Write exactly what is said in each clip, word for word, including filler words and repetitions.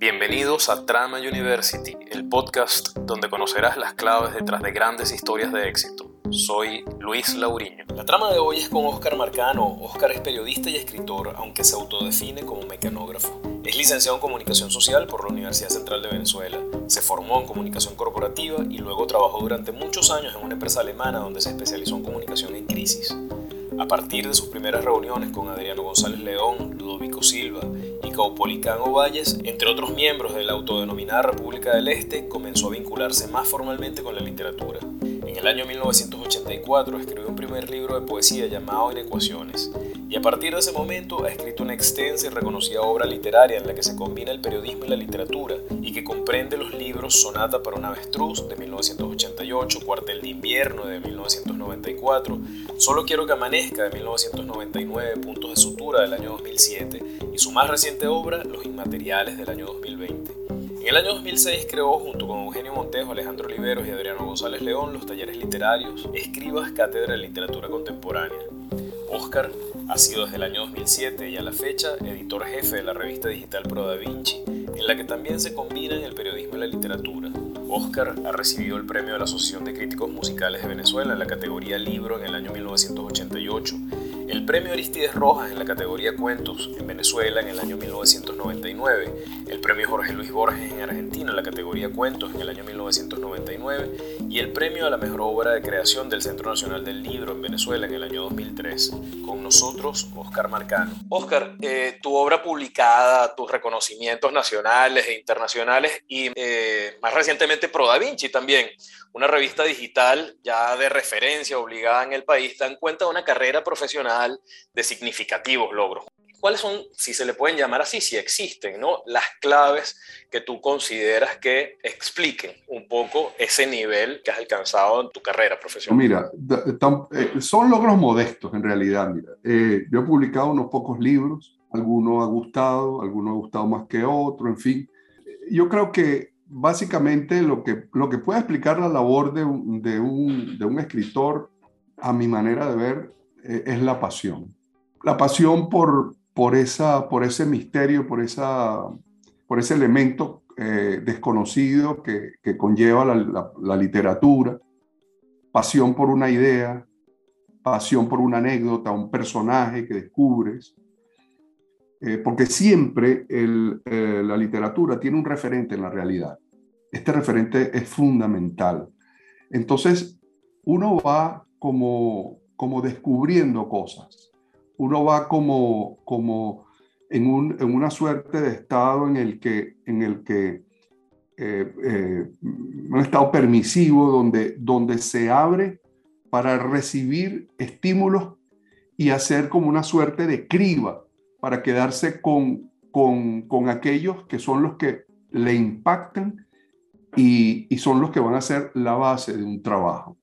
Bienvenidos a Trama University, el podcast donde conocerás las claves detrás de grandes historias de éxito. Soy Luis Lauriño. La trama de hoy es con Óscar Marcano. Óscar es periodista y escritor, aunque se autodefine como mecanógrafo. Es licenciado en Comunicación Social por la Universidad Central de Venezuela. Se formó en Comunicación Corporativa y luego trabajó durante muchos años en una empresa alemana donde se especializó en comunicación en crisis. A partir de sus primeras reuniones con Adriano González León, Ludovico Silva y Caupolicán Ovalles, entre otros miembros de la autodenominada República del Este, comenzó a vincularse más formalmente con la literatura. En el año mil novecientos ochenta y cuatro escribió un primer libro de poesía llamado Inecuaciones, y a partir de ese momento ha escrito una extensa y reconocida obra literaria en la que se combina el periodismo y la literatura, y que comprende los libros Sonata para un avestruz de mil novecientos ochenta y ocho, Cuartel de invierno de mil novecientos noventa y cuatro, Solo quiero que amanezca de mil novecientos noventa y nueve, Puntos de sutura del año dos mil siete y su más reciente obra Los inmateriales del año dos mil veinte. En el año dos mil seis creó, junto con Eugenio Montejo, Alejandro Oliveros y Adriano González León, los talleres literarios Escribas Cátedra de Literatura Contemporánea. Óscar ha sido desde el año dos mil siete y a la fecha editor jefe de la revista digital Pro Da Vinci, en la que también se combinan el periodismo y la literatura. Óscar ha recibido el premio de la Asociación de Críticos Musicales de Venezuela en la categoría Libro en el año mil novecientos ochenta y ocho, el premio Aristides Rojas en la categoría Cuentos en Venezuela en el año mil novecientos noventa y nueve, el premio Jorge Luis Borges en Argentina en la categoría Cuentos en el año mil novecientos noventa y nueve y el premio a la mejor obra de creación del Centro Nacional del Libro en Venezuela en el año dos mil tres. Con nosotros, Óscar Marcano. Óscar, eh, tu obra publicada, tus reconocimientos nacionales e internacionales y eh, más recientemente Pro Da Vinci también, una revista digital ya de referencia obligada en el país, dan cuenta de una carrera profesional de significativos logros. ¿Cuáles son, si se le pueden llamar así, si existen, ¿no?, las claves que tú consideras que expliquen un poco ese nivel que has alcanzado en tu carrera profesional? Mira, son logros modestos en realidad. Mira, eh, yo he publicado unos pocos libros, algunos ha gustado, algunos ha gustado más que otros, en fin. Yo creo que básicamente lo que, lo que puede explicar la labor de un, de un, de un escritor, a mi manera de ver, eh, es la pasión. La pasión por, por, esa, por ese misterio, por, esa, por ese elemento eh, desconocido que, que conlleva la, la, la literatura, pasión por una idea, pasión por una anécdota, un personaje que descubres, eh, porque siempre el, eh, la literatura tiene un referente en la realidad. Este referente es fundamental. Entonces, uno va como, como descubriendo cosas. Uno va como, como en, un, en una suerte de estado en el que, en el que eh, eh, un estado permisivo donde, donde se abre para recibir estímulos y hacer como una suerte de criba para quedarse con, con, con aquellos que son los que le impactan y, y son los que van a ser la base de un trabajo.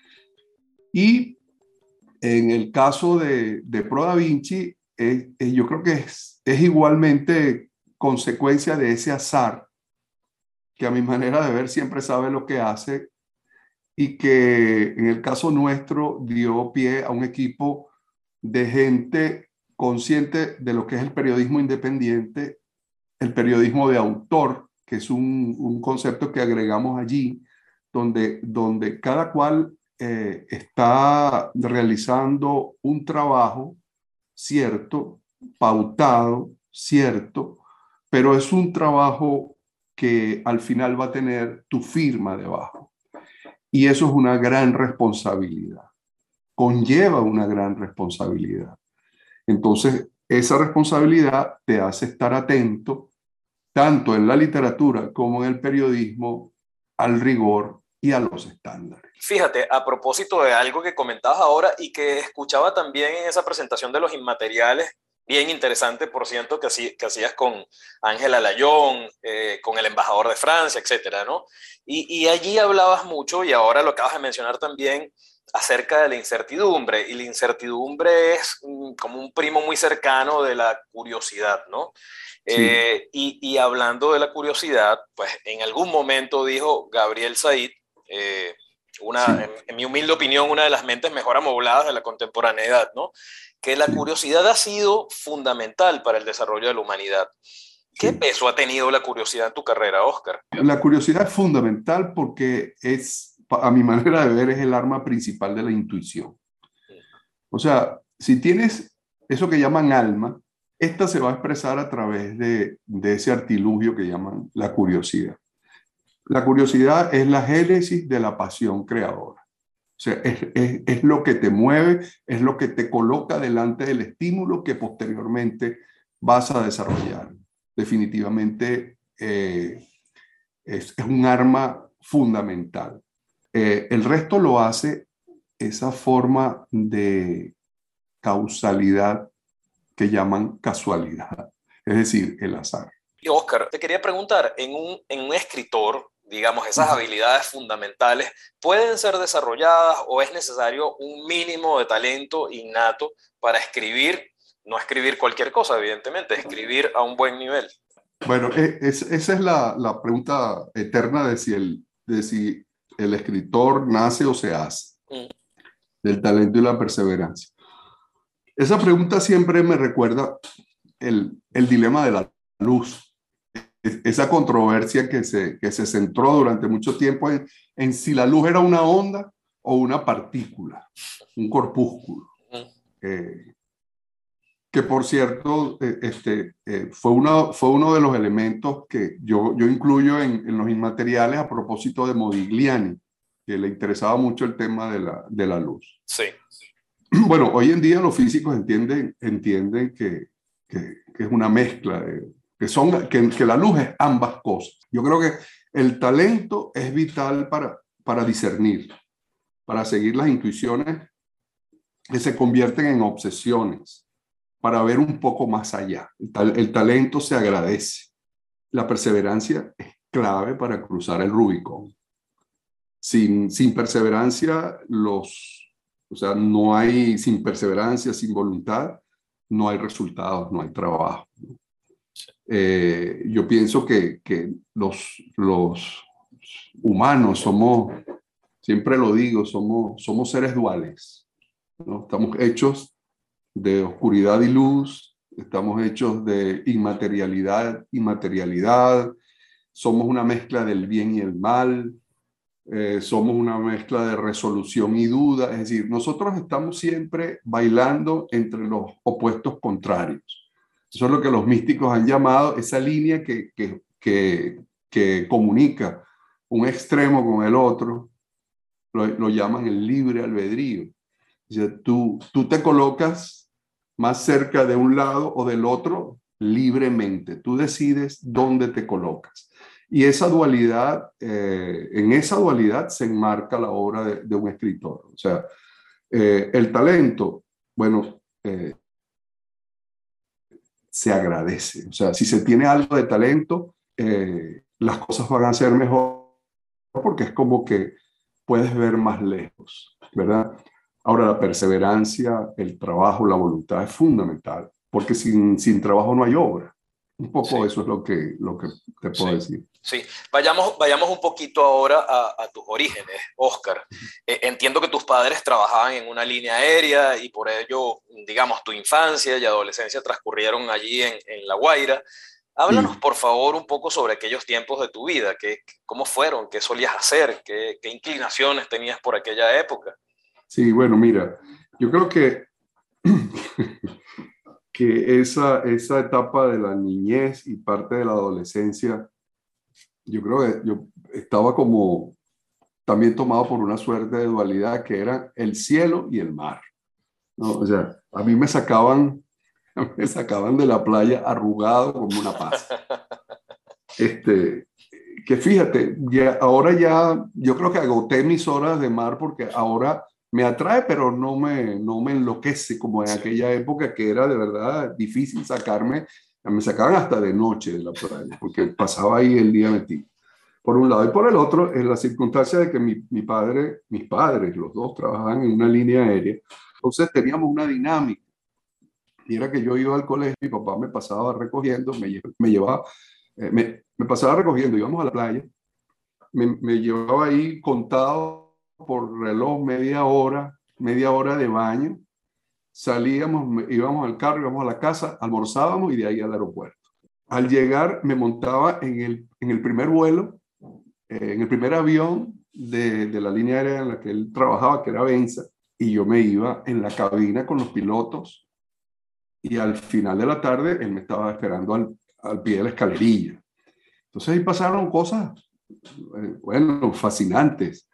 Y en el caso de, de Pro Da Vinci, eh, eh, yo creo que es, es igualmente consecuencia de ese azar, que a mi manera de ver siempre sabe lo que hace y que en el caso nuestro dio pie a un equipo de gente consciente de lo que es el periodismo independiente, el periodismo de autor, que es un, un concepto que agregamos allí, donde, donde cada cual eh, está realizando un trabajo cierto, pautado, cierto, pero es un trabajo que al final va a tener tu firma debajo. Y eso es una gran responsabilidad, conlleva una gran responsabilidad. Entonces, esa responsabilidad te hace estar atento, tanto en la literatura como en el periodismo, al rigor y a los estándares. Fíjate, a propósito de algo que comentabas ahora y que escuchaba también en esa presentación de Los inmateriales, bien interesante, por cierto, que, así, que hacías con Ángela Layón, eh, con el embajador de Francia, etcétera, ¿no? Y, y allí hablabas mucho, y ahora lo acabas de mencionar también, acerca de la incertidumbre, y la incertidumbre es mm, como un primo muy cercano de la curiosidad, ¿no? Sí. Eh, y, y hablando de la curiosidad, pues en algún momento dijo Gabriel Said, eh, una, sí. en, en mi humilde opinión, una de las mentes mejor amobladas de la contemporaneidad, ¿no?, que la sí. curiosidad ha sido fundamental para el desarrollo de la humanidad. ¿Qué Sí. peso ha tenido la curiosidad en tu carrera, Óscar? La curiosidad es fundamental porque es, a mi manera de ver, es el arma principal de la intuición. O sea, si tienes eso que llaman alma, esta se va a expresar a través de, de ese artilugio que llaman la curiosidad. La curiosidad es la génesis de la pasión creadora. O sea, es, es, es lo que te mueve, es lo que te coloca delante del estímulo que posteriormente vas a desarrollar. Definitivamente eh, es, es un arma fundamental. Eh, el resto lo hace esa forma de causalidad que llaman casualidad, es decir, el azar. Y Óscar, te quería preguntar, en un, en un escritor, digamos, esas habilidades fundamentales, ¿pueden ser desarrolladas o es necesario un mínimo de talento innato para escribir? No escribir cualquier cosa, evidentemente, escribir a un buen nivel. Bueno, es, esa es la, la pregunta eterna de si, el, de si el escritor nace o se hace, mm. del talento y la perseverancia. Esa pregunta siempre me recuerda el, el dilema de la luz, esa controversia que se, que se centró durante mucho tiempo en, en si la luz era una onda o una partícula, un corpúsculo. Eh, que por cierto, eh, este, eh, fue, una, fue uno de los elementos que yo, yo incluyo en, en los inmateriales a propósito de Modigliani, que le interesaba mucho el tema de la, de la luz. Sí. Bueno, hoy en día los físicos entienden, entienden que, que, que es una mezcla, de, que, son, que, que la luz es ambas cosas. Yo creo que el talento es vital para, para discernir, para seguir las intuiciones que se convierten en obsesiones, para ver un poco más allá. El, tal, el talento se agradece. La perseverancia es clave para cruzar el Rubicón. Sin, sin perseverancia, los, o sea, no hay, sin perseverancia, sin voluntad, no hay resultados, no hay trabajo. Eh, yo pienso que, que los, los humanos somos, siempre lo digo, somos, somos seres duales, ¿no? Estamos hechos de oscuridad y luz, estamos hechos de inmaterialidad y materialidad, somos una mezcla del bien y el mal, eh, somos una mezcla de resolución y duda, es decir, nosotros estamos siempre bailando entre los opuestos contrarios. Eso es lo que los místicos han llamado esa línea que, que, que, que comunica un extremo con el otro, lo, lo llaman el libre albedrío. O sea, tú, tú te colocas más cerca de un lado o del otro libremente. Tú decides dónde te colocas. Y esa dualidad, eh, en esa dualidad se enmarca la obra de, de un escritor. O sea, eh, el talento, bueno, eh, se agradece. O sea, si se tiene algo de talento, eh, las cosas van a ser mejor porque es como que puedes ver más lejos, ¿verdad? Ahora, la perseverancia, el trabajo, la voluntad es fundamental, porque sin, sin trabajo no hay obra. Un poco sí. Eso es lo que, lo que te puedo sí. decir. Sí, vayamos, vayamos un poquito ahora a, a tus orígenes, Óscar. Eh, entiendo que tus padres trabajaban en una línea aérea y por ello, digamos, tu infancia y adolescencia transcurrieron allí en, en La Guaira. Háblanos, sí. por favor, un poco sobre aquellos tiempos de tu vida. ¿Qué, ¿Cómo fueron? ¿Qué solías hacer? ¿Qué, qué inclinaciones tenías por aquella época? Sí, bueno, mira, yo creo que, que esa, esa etapa de la niñez y parte de la adolescencia, yo creo que yo estaba como también tomado por una suerte de dualidad que era el cielo y el mar, ¿no? O sea, a mí me sacaban, me sacaban de la playa arrugado como una pasa. Este, que fíjate, ya, ahora ya, yo creo que agoté mis horas de mar porque ahora me atrae, pero no me, no me enloquece como en aquella época que era de verdad difícil sacarme. Me sacaban hasta de noche de la playa, porque pasaba ahí el día metido. Por un lado. Y por el otro, es la circunstancia de que mi, mi padre, mis padres, los dos trabajaban en una línea aérea. Entonces teníamos una dinámica. Y era que yo iba al colegio, mi papá me pasaba recogiendo, me, me llevaba, eh, me, me pasaba recogiendo, íbamos a la playa, me, me llevaba ahí contado por reloj media hora, media hora de baño, salíamos, íbamos al carro, íbamos a la casa, almorzábamos y de ahí al aeropuerto. Al llegar me montaba en el, en el primer vuelo, eh, en el primer avión de, de la línea aérea en la que él trabajaba, que era Benza, y yo me iba en la cabina con los pilotos y al final de la tarde él me estaba esperando al, al pie de la escalerilla. Entonces ahí pasaron cosas, eh, bueno, fascinantes.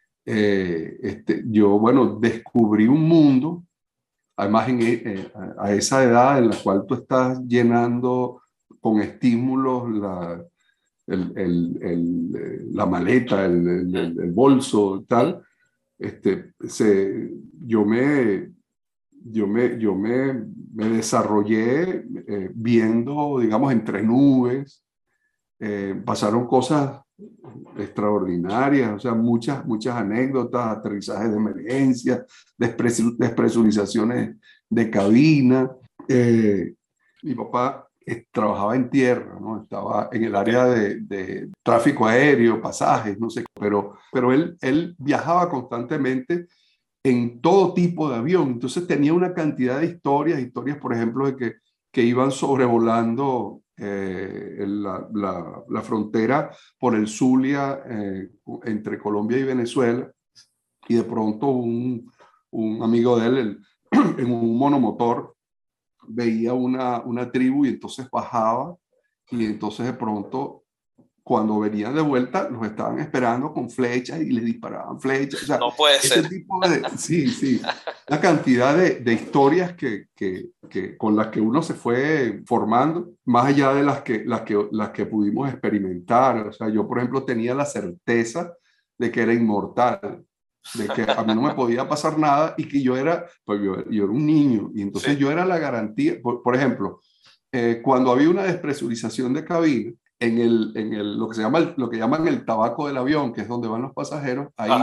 Eh, este, yo, bueno, descubrí un mundo, además en, eh, a esa edad en la cual tú estás llenando con estímulos la, el, el, el, la maleta, el, el, el bolso, tal. Este, se, yo me, yo me, yo me, me desarrollé eh, viendo, digamos, entre nubes. Eh, pasaron cosas extraordinarias, o sea, muchas, muchas anécdotas, aterrizajes de emergencia, despres despresurizaciones de cabina. Eh, mi papá eh, trabajaba en tierra, ¿no? Estaba en el área de, de tráfico aéreo, pasajes, no sé, pero, pero él, él viajaba constantemente en todo tipo de avión. Entonces tenía una cantidad de historias, historias, por ejemplo, de que, que iban sobrevolando eh, la, la, la frontera por el Zulia eh, entre Colombia y Venezuela, y de pronto un, un amigo de él el, en un monomotor veía una, una tribu y entonces bajaba, y entonces de pronto cuando venían de vuelta, los estaban esperando con flechas y les disparaban flechas. O sea, no puede ese ser. tipo de, sí, sí, una cantidad de, de historias que, que, que, con las que uno se fue formando, más allá de las que, las, que, las que pudimos experimentar. O sea, yo, por ejemplo, tenía la certeza de que era inmortal, de que a mí no me podía pasar nada y que yo era, pues yo, yo era un niño, y entonces sí. Yo era la garantía. Por, por ejemplo, eh, cuando había una despresurización de cabina, en, el, en el, lo, que se llama el, lo que llaman el tabaco del avión, que es donde van los pasajeros, ahí,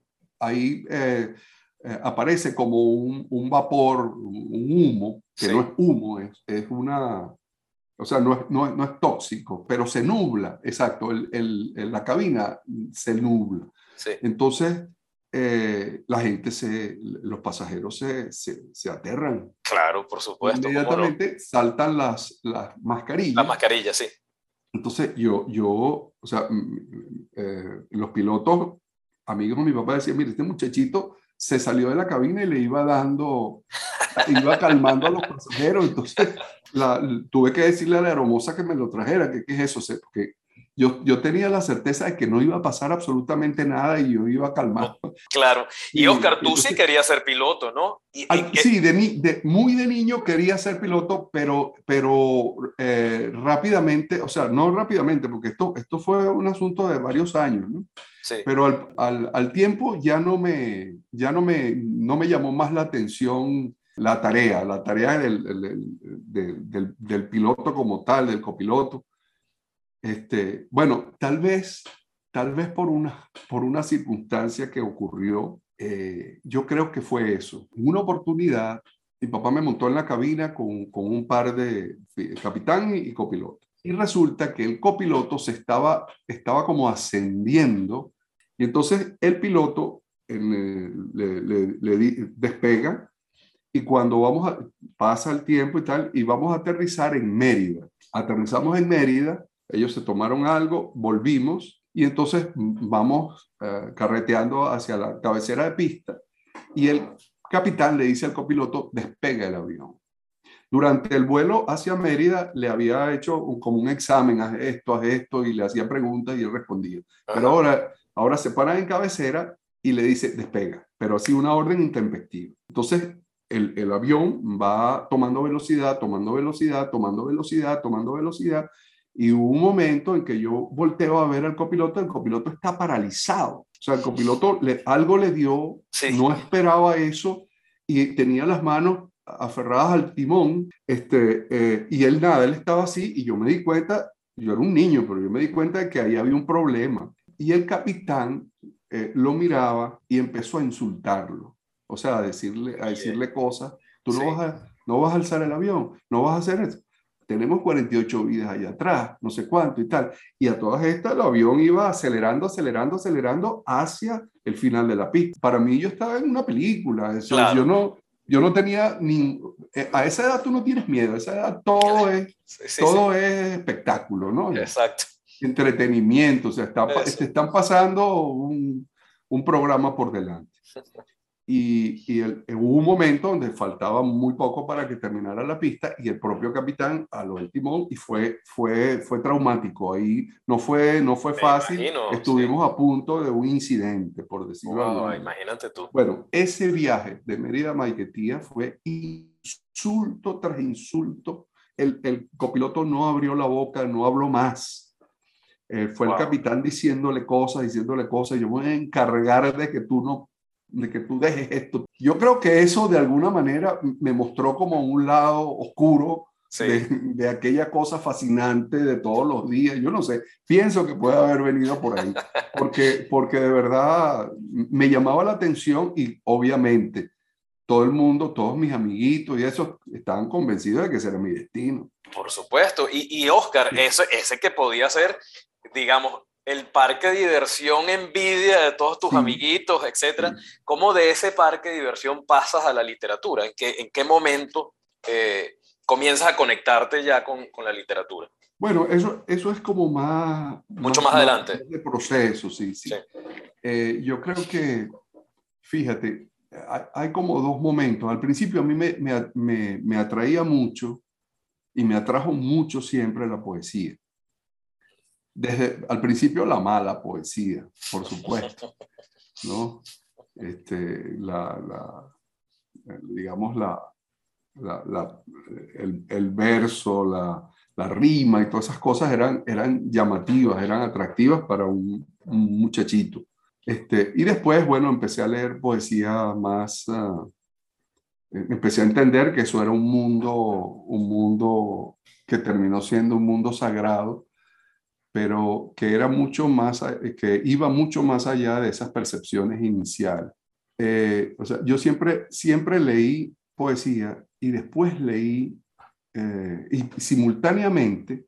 ahí eh, eh, aparece como un, un vapor, un, un humo, que sí. No es humo, es, es una, o sea, no es, no, es, no es tóxico, pero se nubla, exacto, el, el, el, la cabina se nubla. Sí. Entonces, eh, la gente, se, los pasajeros se, se, se aterran. Claro, por supuesto. Inmediatamente no? saltan las, las mascarillas. Las mascarillas, sí. Entonces yo, yo, o sea, eh, los pilotos, amigos de mi papá decían, mire, este muchachito se salió de la cabina y le iba dando, iba calmando a los pasajeros. Entonces la, tuve que decirle a la aeromoza que me lo trajera, que qué es eso, o sea, porque yo, yo tenía la certeza de que no iba a pasar absolutamente nada y yo iba a calmar. No, claro. Y, y Oscar, tú entonces, sí querías ser piloto, ¿no? ¿Y, al, y sí, de, de, muy de niño quería ser piloto, pero, pero eh, rápidamente, o sea, no rápidamente, porque esto, esto fue un asunto de varios años, ¿no? Sí. Pero al, al, al tiempo ya, no me, ya no, me, no me llamó más la atención la tarea, la tarea del, del, del, del, del piloto como tal, del copiloto. Este, bueno, tal vez, tal vez por una, por una circunstancia que ocurrió, eh, yo creo que fue eso. En una oportunidad, mi papá me montó en la cabina con, con un par de capitán y, y copiloto. Y resulta que el copiloto se estaba, estaba como ascendiendo, y entonces el piloto en, eh, le, le, le di, despega, y cuando vamos a, pasa el tiempo y tal, y vamos a aterrizar en Mérida. Aterrizamos en Mérida, ellos se tomaron algo, volvimos, y entonces vamos uh, carreteando hacia la cabecera de pista, y el capitán le dice al copiloto, despega el avión. Durante el vuelo hacia Mérida le había hecho un, como un examen, haz esto, haz esto, y le hacía preguntas y él respondía. Ajá. Pero ahora, ahora se para en cabecera y le dice, despega, pero así una orden intempestiva. Entonces, el, el avión va tomando velocidad, tomando velocidad, tomando velocidad, tomando velocidad, y hubo un momento en que yo volteo a ver al copiloto, el copiloto está paralizado. O sea, el copiloto le, algo le dio, sí. No esperaba eso, y tenía las manos aferradas al timón, este, eh, y él nada, él estaba así, y yo me di cuenta, yo era un niño, pero yo me di cuenta de que ahí había un problema. Y el capitán eh, lo miraba y empezó a insultarlo, o sea, a decirle, a decirle cosas, tú no, sí. vas a, no vas a alzar el avión, no vas a hacer eso. Tenemos cuarenta y ocho vidas allá atrás, no sé cuánto y tal. Y a todas estas, el avión iba acelerando, acelerando, acelerando hacia el final de la pista. Para mí, yo estaba en una película. Eso, claro. yo, no, yo no tenía ni... A esa edad tú no tienes miedo, a esa edad todo es, Sí, sí, todo sí. es espectáculo, ¿no? Exacto. Entretenimiento, o sea, está, Eso. te están pasando un, un programa por delante. Y, y el, hubo un momento donde faltaba muy poco para que terminara la pista y el propio capitán aló el timón y fue, fue, fue traumático. Ahí no fue, no fue Me fácil, imagino, sí. estuvimos a punto de un incidente, por decirlo de alguna Wow, manera. imagínate tú. Bueno, ese viaje de Mérida a Maiquetía fue insulto tras insulto. El, el copiloto no abrió la boca, no habló más. Eh, fue el Wow. capitán diciéndole cosas, diciéndole cosas. Yo me voy a encargar de que tú no, de que tú dejes esto. Yo creo que eso de alguna manera me mostró como un lado oscuro Sí. de, de aquella cosa fascinante de todos los días. Yo no sé, pienso que puede haber venido por ahí, porque, porque de verdad me llamaba la atención y obviamente todo el mundo, todos mis amiguitos y eso, estaban convencidos de que ese era mi destino. Por supuesto. Y, y Oscar, ese, ese que podía ser, digamos, el parque de diversión envidia de todos tus Sí, amiguitos, etcétera. sí. ¿Cómo de ese parque de diversión pasas a la literatura? ¿En qué, en qué momento eh, comienzas a conectarte ya con, con la literatura? Bueno, eso, eso es como más, Mucho más, más más adelante. de proceso, sí, sí. Sí. Eh, yo creo que, fíjate, hay, hay, como dos momentos. Al principio a mí me, me, me, me atraía mucho y me atrajo mucho siempre la poesía. Desde al principio la mala poesía, por supuesto, ¿no? Este, la, la, digamos, la, la, la, el, el verso, la, la rima y todas esas cosas eran, eran llamativas, eran atractivas para un, un muchachito. Este, y después, bueno, empecé a leer poesía más, uh, empecé a entender que eso era un mundo, un mundo que terminó siendo un mundo sagrado, pero que era mucho más, que iba mucho más allá de esas percepciones iniciales. Eh, o sea, yo siempre, siempre leí poesía y después leí, eh, y simultáneamente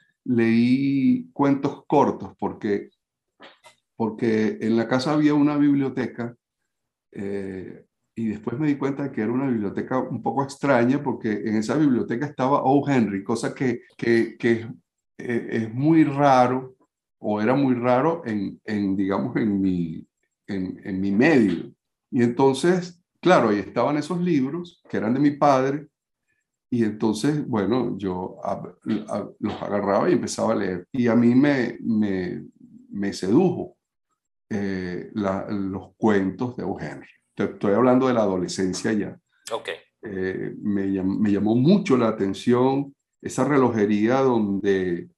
leí cuentos cortos, porque, porque en la casa había una biblioteca, eh, y después me di cuenta de que era una biblioteca un poco extraña, porque en esa biblioteca estaba O. Henry, cosa que, que, que es, es muy raro, o era muy raro en, en digamos, en mi, en, en mi medio. Y entonces, claro, ahí estaban esos libros que eran de mi padre, y entonces, bueno, yo a, a, los agarraba y empezaba a leer. Y a mí me, me, me sedujo eh, la, los cuentos de Eugenio. Te estoy hablando de la adolescencia ya. Ok. Eh, me, me llamó mucho la atención esa relojería donde,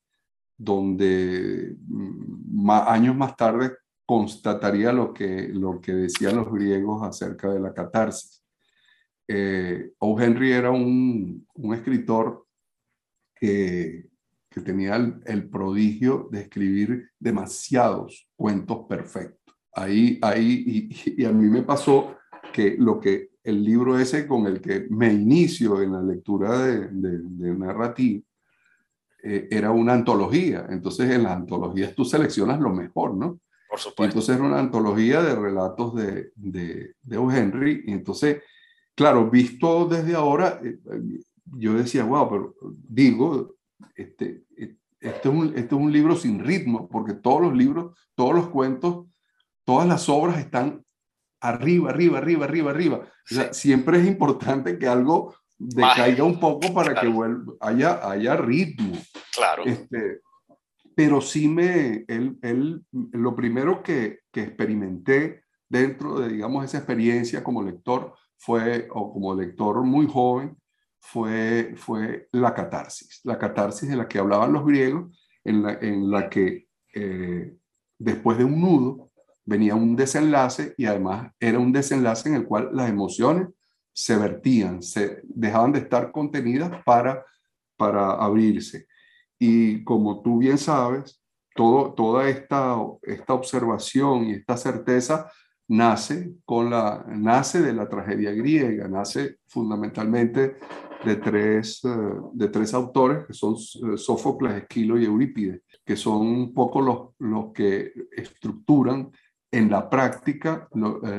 donde más, años más tarde constataría lo que, lo que decían los griegos acerca de la catarsis. Eh, O. Henry era un, un escritor que, que tenía el, el prodigio de escribir demasiados cuentos perfectos. Ahí, ahí y, y a mí me pasó que lo que el libro ese con el que me inicio en la lectura de, de, de narrativa eh, era una antología. Entonces en las antologías tú seleccionas lo mejor, ¿no? Por Y supuesto. entonces era una antología de relatos de, de, de O. Henry. Y entonces, claro, visto desde ahora, eh, yo decía, wow, pero digo, este, este, es un, este es un libro sin ritmo, porque todos los libros, todos los cuentos, todas las obras están arriba, arriba, arriba, arriba, arriba. O sea, Sí. siempre es importante que algo Baje. decaiga un poco para Claro. que vuelva, haya, haya ritmo. Claro. Este, pero sí me, él, él, lo primero que, que experimenté dentro de, digamos, esa experiencia como lector fue, o como lector muy joven, fue, fue la catarsis. La catarsis de la que hablaban los griegos, en la, en la que eh, después de un nudo venía un desenlace y además era un desenlace en el cual las emociones se vertían, se dejaban de estar contenidas para, para abrirse. Y como tú bien sabes, todo, toda esta, esta observación y esta certeza nace, con la, nace de la tragedia griega, nace fundamentalmente de tres, de tres autores, que son Sófocles, Esquilo y Eurípides, que son un poco los, los que estructuran en la práctica lo, eh,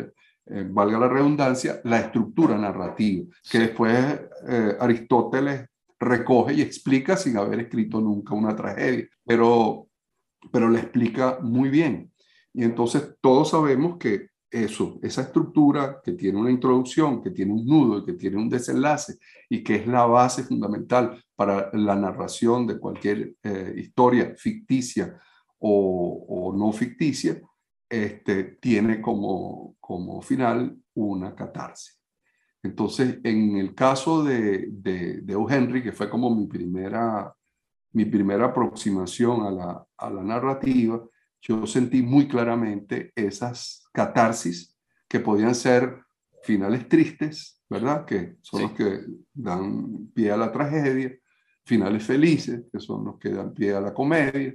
eh, valga la redundancia, la estructura narrativa, que después eh, Aristóteles recoge y explica sin haber escrito nunca una tragedia, pero, pero la explica muy bien. Y entonces todos sabemos que eso, esa estructura que tiene una introducción, que tiene un nudo y que tiene un desenlace y que es la base fundamental para la narración de cualquier eh, historia ficticia o, o no ficticia, este, tiene como, como final una catarsis. Entonces, en el caso de, de, de O. Henry, que fue como mi primera, mi primera aproximación a la, a la narrativa, yo sentí muy claramente esas catarsis que podían ser finales tristes, ¿verdad? Que son sí. los que dan pie a la tragedia, finales felices, que son los que dan pie a la comedia,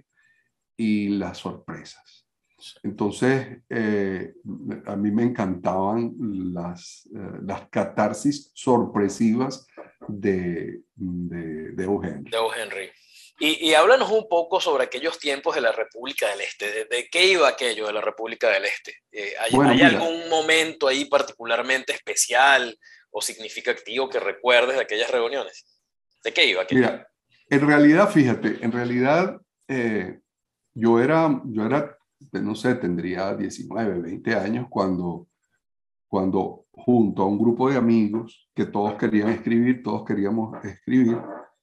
y las sorpresas. Entonces, eh, a mí me encantaban las, eh, las catarsis sorpresivas de, de, de O. Henry. De O. Henry. Y, y háblanos un poco sobre aquellos tiempos de la República del Este. ¿De, de qué iba aquello de la República del Este? Eh, ¿Hay, bueno, ¿hay algún momento ahí particularmente especial o significativo que recuerdes de aquellas reuniones? ¿De qué iba aquello? Mira, en realidad, fíjate, en realidad eh, yo era, yo era, no sé, tendría diecinueve, veinte años cuando, cuando junto a un grupo de amigos que todos querían escribir, todos queríamos escribir,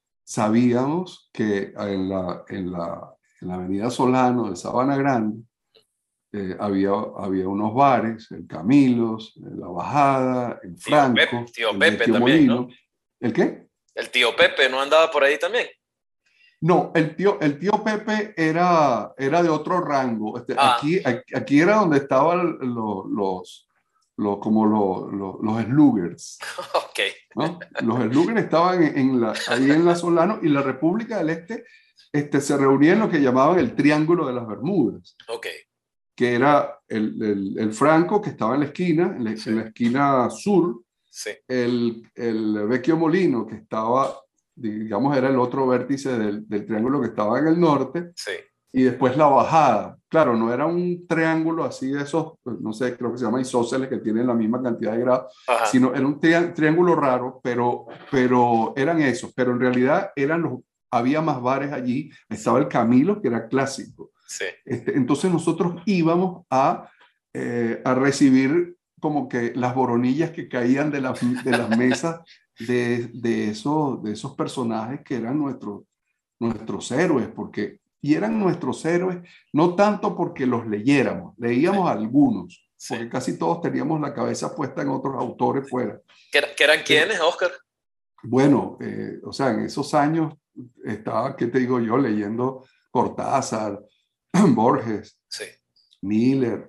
sabíamos que en la, en la, en la avenida Solano de Sabana Grande eh, había, había unos bares, el Camilos, La Bajada, el Franco, tío Pepe, tío el Pepe Vecchio también, Molino. ¿no? ¿El qué? El tío Pepe, ¿no andaba por ahí también? No, el tío, el tío Pepe era, era de otro rango. Este, ah. aquí, aquí, aquí era donde estaban los, los, los, como los, los, los sluggers. Ok. ¿No? Los sluggers estaban en, en la, ahí en la Solano, y la República del Este este, se reunía en lo que llamaban el Triángulo de las Bermudas. Ok. Que era el, el, el Franco, que estaba en la esquina, en la, sí. en la esquina sur. Sí. El, el Vecchio Molino, que estaba, digamos, era el otro vértice del, del triángulo que estaba en el norte. Sí. Y después La Bajada. Claro, no era un triángulo así de esos, no sé, creo que se llama isósceles, que tienen la misma cantidad de grados, Ajá. sino era un tri triángulo raro, pero, pero eran esos. Pero en realidad eran los, había más bares allí. Estaba el Camilo, que era clásico. Sí. Este, entonces nosotros íbamos a, eh, a recibir como que las boronillas que caían de, la, de las mesas de, de, esos, de esos personajes que eran nuestros, nuestros héroes, porque, y eran nuestros héroes no tanto porque los leyéramos, leíamos sí. algunos, sí. porque casi todos teníamos la cabeza puesta en otros autores fuera. ¿Qué, qué eran quiénes, Oscar? Bueno, eh, o sea, en esos años estaba, ¿qué te digo yo? Leyendo Cortázar, Borges, sí. Miller.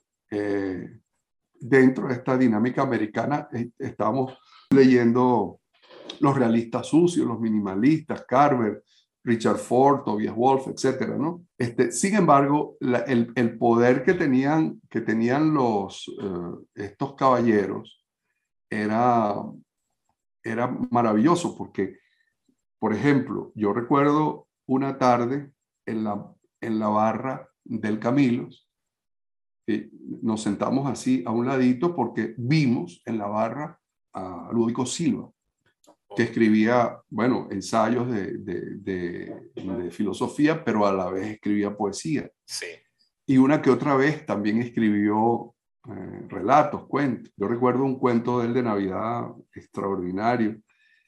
Eh, dentro de esta dinámica americana eh, estábamos leyendo los realistas sucios, los minimalistas, Carver, Richard Ford, Tobias Wolff, etcétera, ¿no? Este, sin embargo, la, el, el poder que tenían, que tenían los, uh, estos caballeros era, era maravilloso porque, por ejemplo, yo recuerdo una tarde en la, en la barra del Camilos, eh, nos sentamos así a un ladito porque vimos en la barra a Ludovico Silva, que escribía, bueno, ensayos de, de, de, de filosofía, pero a la vez escribía poesía. Sí. Y una que otra vez también escribió eh, relatos, cuentos. Yo recuerdo un cuento de él de Navidad extraordinario.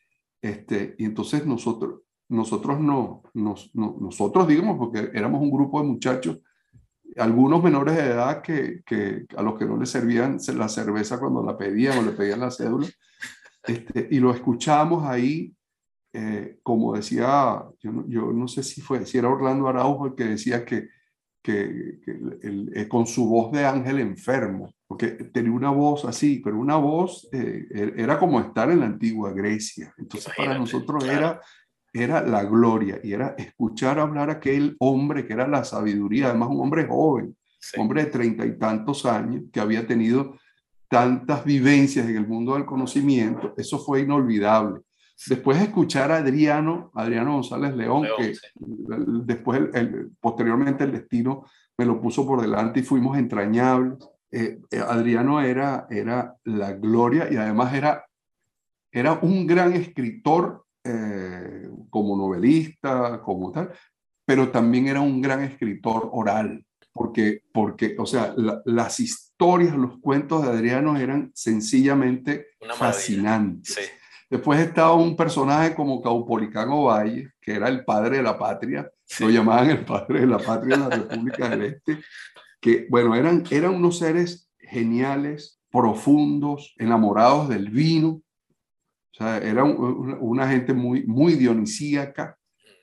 Este, y entonces nosotros, nosotros no, nos, no, nosotros digamos, porque éramos un grupo de muchachos, algunos menores de edad que, que a los que no les servían la cerveza cuando la pedían o le pedían la cédula, este, y lo escuchamos ahí, eh, como decía, yo no, yo no sé si fue, si era Orlando Araujo el que decía que, que, que el, el, con su voz de ángel enfermo, porque tenía una voz así, pero una voz, eh, era como estar en la antigua Grecia. Entonces Imagínate, para nosotros claro. era... era la gloria, y era escuchar hablar a aquel hombre que era la sabiduría, además un hombre joven, sí. hombre de treinta y tantos años, que había tenido tantas vivencias en el mundo del conocimiento. Eso fue inolvidable. Sí. Después escuchar a Adriano, Adriano González León, León que sí. después, el, el, posteriormente el destino me lo puso por delante y fuimos entrañables. eh, eh, Adriano era, era la gloria y además era, era un gran escritor eh, como novelista, como tal, pero también era un gran escritor oral, porque, porque o sea, la, las historias, los cuentos de Adriano eran sencillamente Una maravilla. fascinantes. Sí. Después estaba un personaje como Caupolicán Ovalle, que era el padre de la patria, Sí. lo llamaban el padre de la patria en la República del Este, que, bueno, eran, eran unos seres geniales, profundos, enamorados del vino, o sea, era un, una gente muy, muy dionisíaca,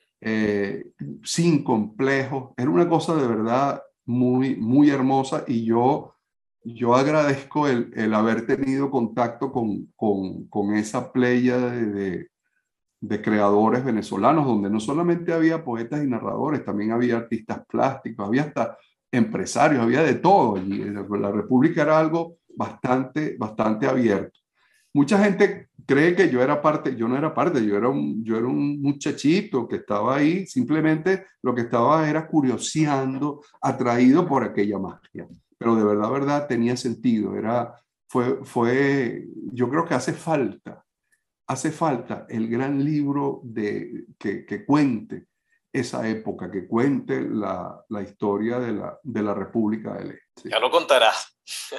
eh, sin complejos, era una cosa de verdad muy, muy hermosa y yo, yo agradezco el, el haber tenido contacto con, con, con esa playa de, de, de creadores venezolanos, donde no solamente había poetas y narradores, también había artistas plásticos, había hasta empresarios, había de todo. Y la República era algo bastante, bastante abierto. Mucha gente cree que yo era parte, yo no era parte, yo era un, yo era un muchachito que estaba ahí, simplemente lo que estaba era curioseando, atraído por aquella magia. Pero de verdad, verdad, tenía sentido, era, fue, fue, yo creo que hace falta hace falta el gran libro de, que, que cuente esa época, que cuente la, la historia de la, de la República del Este. Ya lo contarás.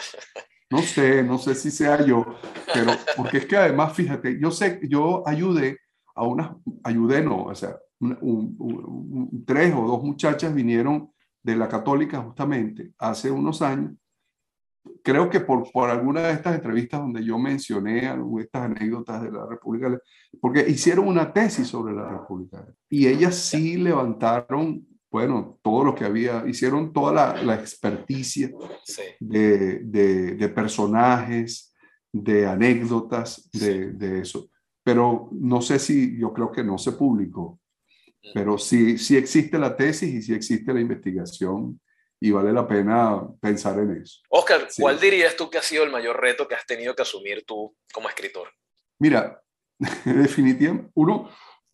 No sé, no sé si sea yo, pero porque es que además, fíjate, yo sé, yo ayudé a unas, ayudé no, o sea, un, un, un, un, tres o dos muchachas vinieron de la Católica justamente hace unos años. Creo que por, por alguna de estas entrevistas donde yo mencioné estas anécdotas de la República, porque hicieron una tesis sobre la República y ellas sí levantaron, bueno, todo lo que había, hicieron toda la, la experticia Sí. de, de, de personajes, de anécdotas, de, Sí. de eso. Pero no sé si, yo creo que no se publicó, pero sí, sí existe la tesis y sí existe la investigación. Y vale la pena pensar en eso. Oscar, Sí. ¿cuál dirías tú que ha sido el mayor reto que has tenido que asumir tú como escritor? Mira, definitivamente, uno,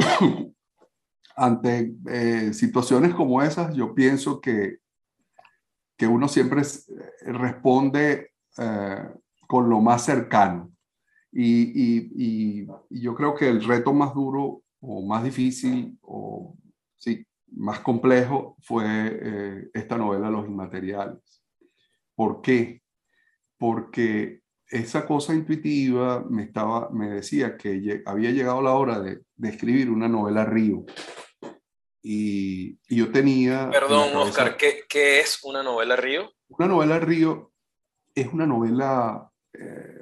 ante eh, situaciones como esas, yo pienso que, que uno siempre responde eh, con lo más cercano. Y, y, y, y yo creo que el reto más duro o más difícil o sí, más complejo fue eh, esta novela Los Inmateriales. ¿Por qué? Porque esa cosa intuitiva me, estaba, me decía que había llegado la hora de, de escribir una novela Río. Y, y yo tenía en la Perdón, cabeza... Oscar, ¿qué, ¿qué es una novela Río? Una novela Río es una novela, eh,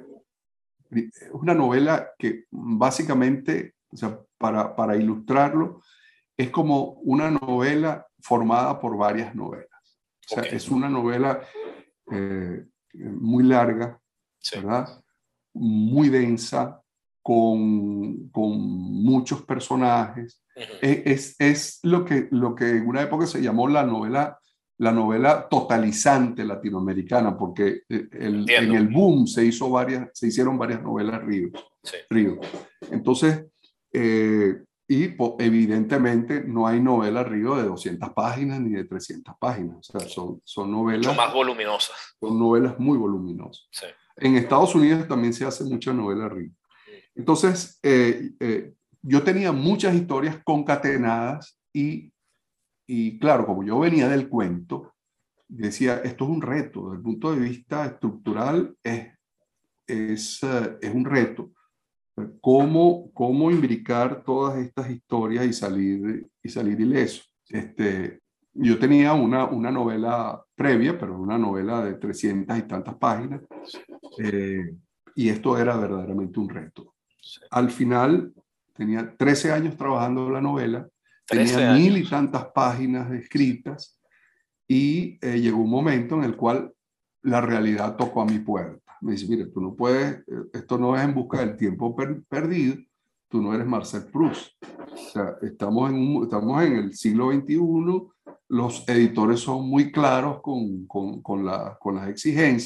una novela que básicamente, o sea, para, para ilustrarlo, es como una novela formada por varias novelas. O sea, Okay. es una novela eh, muy larga, sí, ¿verdad? Muy densa, con, con muchos personajes. Uh-huh. Es, es lo, que, lo que en una época se llamó la novela, la novela totalizante latinoamericana, porque el, en el boom se, hizo varias, se hicieron varias novelas Río. Sí. Río. Entonces, eh, y po, evidentemente no hay novela Río de doscientas páginas ni de trescientas páginas. O sea, son, son novelas... Mucho más voluminosas. Son novelas muy voluminosas. Sí. En Estados Unidos también se hace mucha novela Río. Entonces, eh, eh, yo tenía muchas historias concatenadas y, y, claro, como yo venía del cuento, decía, esto es un reto. Desde el punto de vista estructural, es, es, uh, es un reto. ¿Cómo, cómo imbricar todas estas historias y salir, y salir ileso? Este, yo tenía una, una novela previa, pero una novela de trescientas y tantas páginas, eh, y esto era verdaderamente un reto. Al final, tenía trece años trabajando en la novela, tenía mil y tantas páginas escritas, y eh, llegó un momento en el cual la realidad tocó a mi puerta. Me dice, mire, tú no puedes, esto no es En busca del tiempo per perdido, tú no eres Marcel Proust. O sea, estamos en, un, estamos en el siglo veintiuno, los editores son muy claros con, con, con, la, con las exigencias,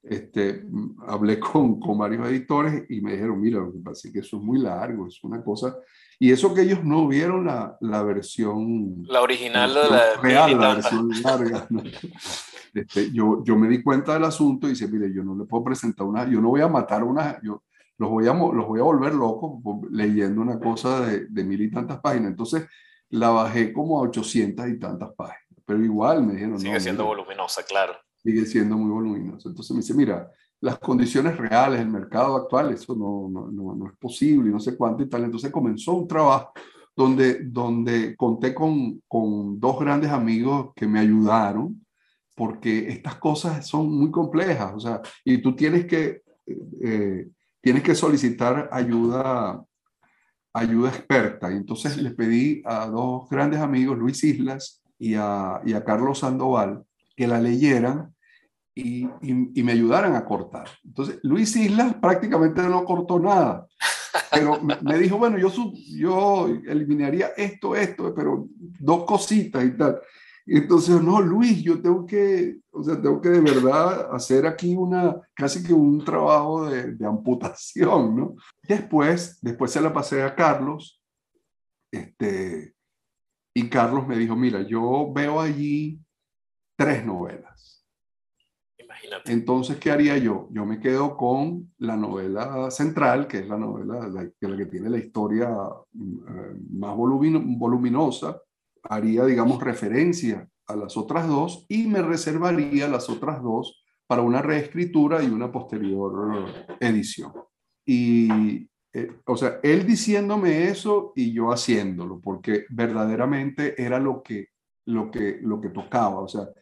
Este, hablé con, con varios editores y me dijeron, mira, lo que pasa es que eso es muy largo, es una cosa... Y eso que ellos no vieron la, la versión, La la original de versión la mil y real, la tantas. versión larga, ¿no? Este, yo, yo me di cuenta del asunto y dice, mire, yo no le puedo presentar una, yo no voy a matar una, yo los voy a, los voy a volver locos leyendo una cosa de, de mil y tantas páginas. Entonces la bajé como a ochocientas y tantas páginas. Pero igual me dijeron, Sigue no, siendo mira, voluminosa, claro. sigue siendo muy voluminoso. Entonces me dice, mira, las condiciones reales del mercado actual, eso no, no, no, no es posible y no sé cuánto y tal. Entonces comenzó un trabajo donde, donde conté con, con dos grandes amigos que me ayudaron, porque estas cosas son muy complejas, o sea, y tú tienes que, eh, tienes que solicitar ayuda, ayuda experta. Y entonces Sí. les pedí a dos grandes amigos, Luis Islas y a, y a Carlos Sandoval, que la leyeran y, y, y me ayudaran a cortar. Entonces, Luis Islas prácticamente no cortó nada, pero me, me dijo, bueno, yo, sub, yo eliminaría esto, esto, pero dos cositas y tal. Y entonces, no, Luis, yo tengo que, o sea, tengo que de verdad hacer aquí una, casi que un trabajo de, de amputación, ¿no? Después, después se la pasé a Carlos, este, y Carlos me dijo, mira, yo veo allí tres novelas. Imagínate. Entonces, ¿qué haría yo? Yo me quedo con la novela central, que es la novela la, la que tiene la historia eh, más volumino, voluminosa. Haría, digamos, referencia a las otras dos y me reservaría las otras dos para una reescritura y una posterior edición. Y, eh, o sea, él diciéndome eso y yo haciéndolo, porque verdaderamente era lo que, lo que, lo que tocaba. O sea,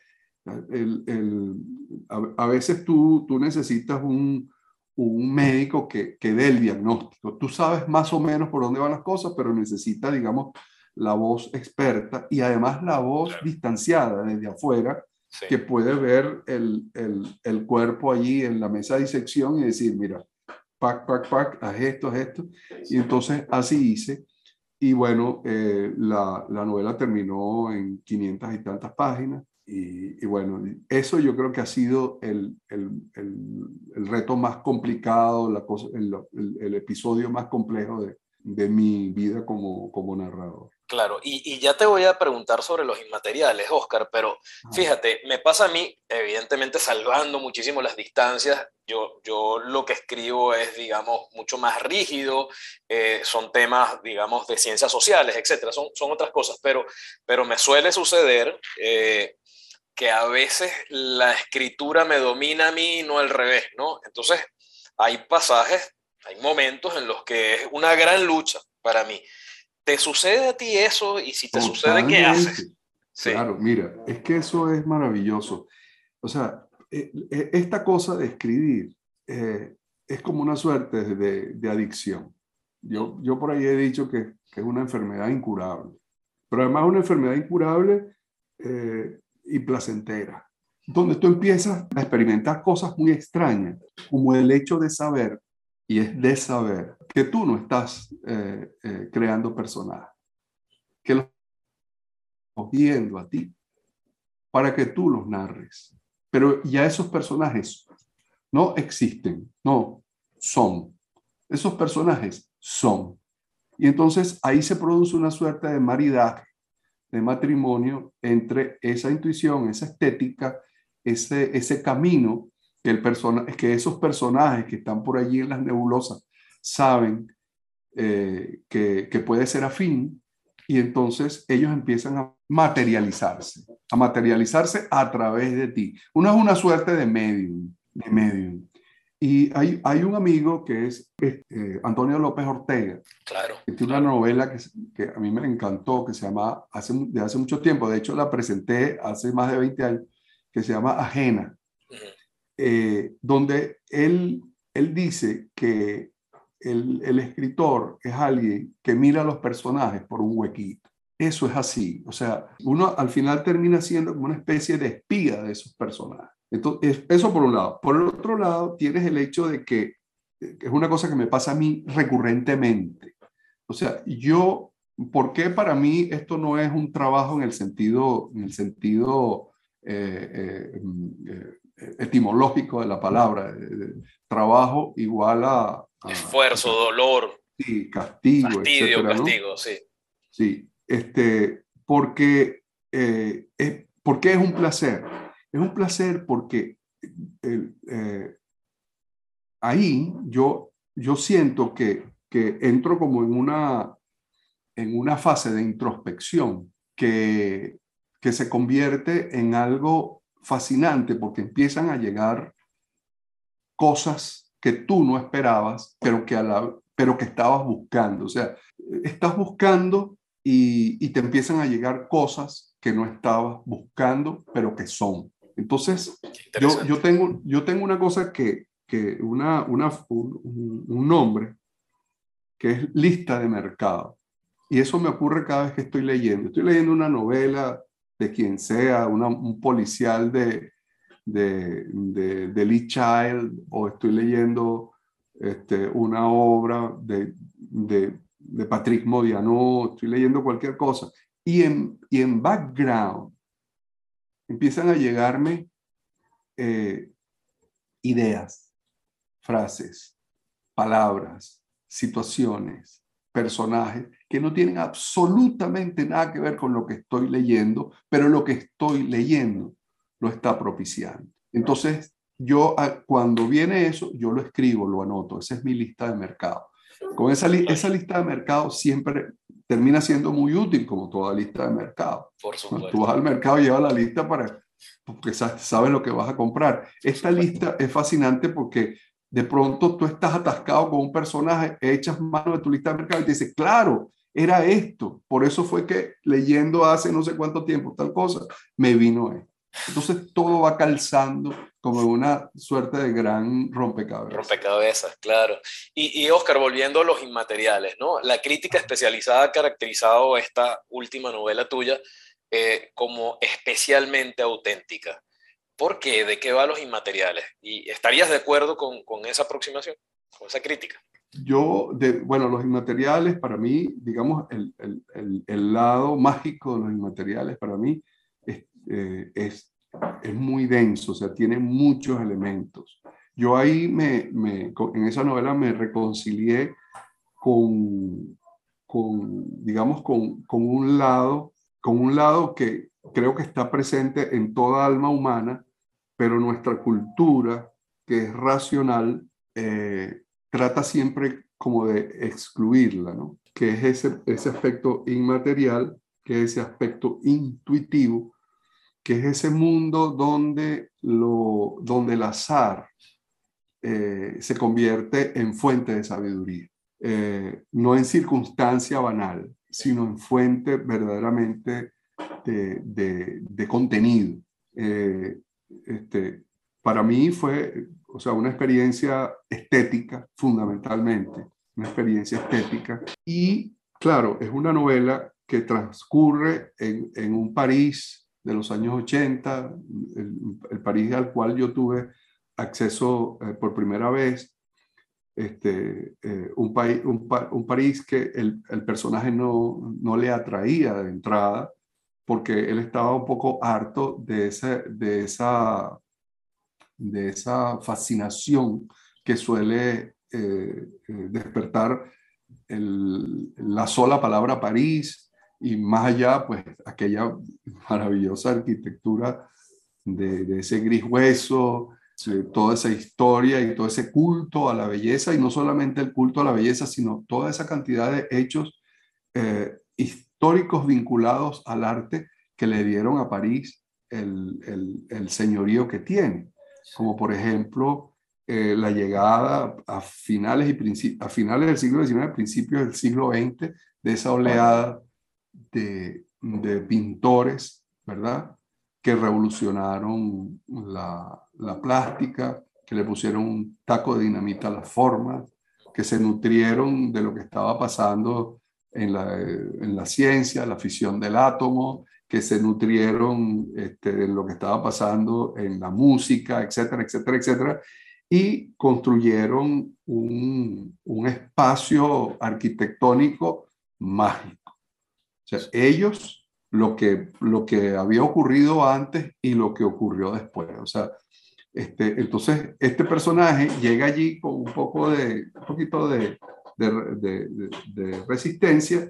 el, el, a, a, veces tú, tú necesitas un, un médico que, que dé el diagnóstico. Tú sabes más o menos por dónde van las cosas, pero necesitas, digamos, la voz experta y además la voz Claro. distanciada desde afuera, Sí. que puede ver el, el, el cuerpo allí en la mesa de disección y decir, mira, pac, pac, pac, haz esto, haz esto. Y entonces así hice. Y bueno, eh, la, la novela terminó en quinientas y tantas páginas. Y, y bueno, eso yo creo que ha sido el, el, el, el reto más complicado, la cosa, el, el, el episodio más complejo de, de mi vida como, como narrador. Claro, y, y ya te voy a preguntar sobre los inmateriales, Oscar, pero fíjate, me pasa a mí, evidentemente salvando muchísimo las distancias, yo, yo lo que escribo es, digamos, mucho más rígido, eh, son temas, digamos, de ciencias sociales, etcétera, son, son otras cosas, pero, pero me suele suceder eh, que a veces la escritura me domina a mí y no al revés, ¿no? Entonces, hay pasajes, hay momentos en los que es una gran lucha para mí. ¿Te sucede a ti eso? Y si te sucede, ¿qué Totalmente. haces? Sí, Claro, mira, es que eso es maravilloso. O sea, eh, eh, esta cosa de escribir eh, es como una suerte de, de adicción. Yo, yo por ahí he dicho que, que es una enfermedad incurable, pero además una enfermedad incurable eh, y placentera, donde tú empiezas a experimentar cosas muy extrañas, como el hecho de saber, y es de saber, que tú no estás eh, eh, creando personajes, que los estás viendo a ti para que tú los narres. Pero ya esos personajes no existen, no, son. Esos personajes son. Y entonces ahí se produce una suerte de maridaje, de matrimonio entre esa intuición, esa estética, ese, ese camino que, el persona, que esos personajes que están por allí en las nebulosas saben eh, que, que puede ser afín, y entonces ellos empiezan a materializarse, a materializarse a través de ti. Uno es una suerte de medium, de medium. Y hay, hay un amigo que es eh, Antonio López Ortega, claro, que tiene claro. una novela que, que a mí me encantó, que se llama, hace, de hace mucho tiempo, de hecho la presenté hace más de veinte años, que se llama Ajena, Uh-huh. eh, donde él, él dice que el, el escritor es alguien que mira a los personajes por un huequito. Eso es así. O sea, uno al final termina siendo como una especie de espía de esos personajes. Entonces, eso por un lado. Por el otro lado, tienes el hecho de que, que es una cosa que me pasa a mí recurrentemente. O sea, yo, ¿por qué para mí esto no es un trabajo en el sentido, en el sentido eh, eh, eh, etimológico de la palabra. Eh, trabajo igual a, a, esfuerzo, a dolor, sí, castigo, fastidio, etcétera, ¿no? castigo, sí. Sí, este, porque, eh, es, ¿por qué es un placer? Es un placer porque el, eh, ahí yo, yo siento que, que entro como en una, en una fase de introspección que, que se convierte en algo fascinante porque empiezan a llegar cosas que tú no esperabas, pero que, a la, pero que estabas buscando. O sea, estás buscando y, y te empiezan a llegar cosas que no estabas buscando, pero que son. Entonces, yo, yo, Interesante. tengo, yo tengo una cosa que, que una, una, un, un nombre que es lista de mercado. Y eso me ocurre cada vez que estoy leyendo. Estoy leyendo una novela de quien sea, una, un policial de, de, de, de Lee Child, o estoy leyendo este, una obra de, de, de Patrick Modiano, estoy leyendo cualquier cosa. Y en, y en background empiezan a llegarme eh, ideas, frases, palabras, situaciones, personajes que no tienen absolutamente nada que ver con lo que estoy leyendo, pero lo que estoy leyendo lo está propiciando. Entonces, yo cuando viene eso, yo lo escribo, lo anoto. Esa es mi lista de mercado. Con esa, li esa lista de mercado siempre termina siendo muy útil, como toda lista de mercado. Por Cuando tú supuesto. vas al mercado y llevas la lista para, porque sabes lo que vas a comprar. Esta lista es fascinante porque de pronto tú estás atascado con un personaje, echas mano de tu lista de mercado y te dice, claro, era esto. Por eso fue que leyendo hace no sé cuánto tiempo tal cosa, me vino esto. Entonces todo va calzando como una suerte de gran rompecabezas. Rompecabezas, claro. Y, y Oscar, volviendo a los inmateriales, ¿no? La crítica especializada ha caracterizado esta última novela tuya eh, como especialmente auténtica. ¿Por qué? ¿De qué va los inmateriales? ¿Y estarías de acuerdo con, con esa aproximación, con esa crítica? Yo, de, bueno, los inmateriales para mí, digamos, el, el, el, el lado mágico de los inmateriales para mí es, eh, es, es muy denso, o sea, tiene muchos elementos. Yo ahí, me, me, en esa novela me reconcilié con, con digamos, con, con, un lado, con un lado que creo que está presente en toda alma humana, pero nuestra cultura, que es racional, eh, trata siempre como de excluirla, ¿no? Que es ese, ese aspecto inmaterial, que es ese aspecto intuitivo, que es ese mundo donde, lo, donde el azar eh, se convierte en fuente de sabiduría. Eh, no en circunstancia banal, sino en fuente verdaderamente de, de, de contenido. Eh, este, para mí fue, o sea, una experiencia estética fundamentalmente, una experiencia estética. Y claro, es una novela que transcurre en, en un París de los años ochenta, el, el París al cual yo tuve acceso eh, por primera vez, este, eh, un, país, un, un, París que el, el personaje no, no le atraía de entrada, porque él estaba un poco harto de, ese, de, esa, de esa fascinación que suele eh, eh, despertar el, la sola palabra París y más allá, pues aquella maravillosa arquitectura de, de ese gris hueso, de toda esa historia y todo ese culto a la belleza, y no solamente el culto a la belleza, sino toda esa cantidad de hechos eh, históricos vinculados al arte que le dieron a París el, el, el señorío que tiene, como por ejemplo eh, la llegada a finales, y a finales del siglo diecinueve, principios del siglo veinte, de esa oleada de, de pintores, ¿verdad?, que revolucionaron la, la plástica, que le pusieron un taco de dinamita a las formas, que se nutrieron de lo que estaba pasando en la, en la ciencia, la fisión del átomo, que se nutrieron este, de lo que estaba pasando en la música, etcétera, etcétera, etcétera, y construyeron un, un espacio arquitectónico mágico. O sea, ellos, lo que, lo que había ocurrido antes y lo que ocurrió después. O sea, Este, entonces, este personaje llega allí con un poco de, un poquito de, de, de, de, de resistencia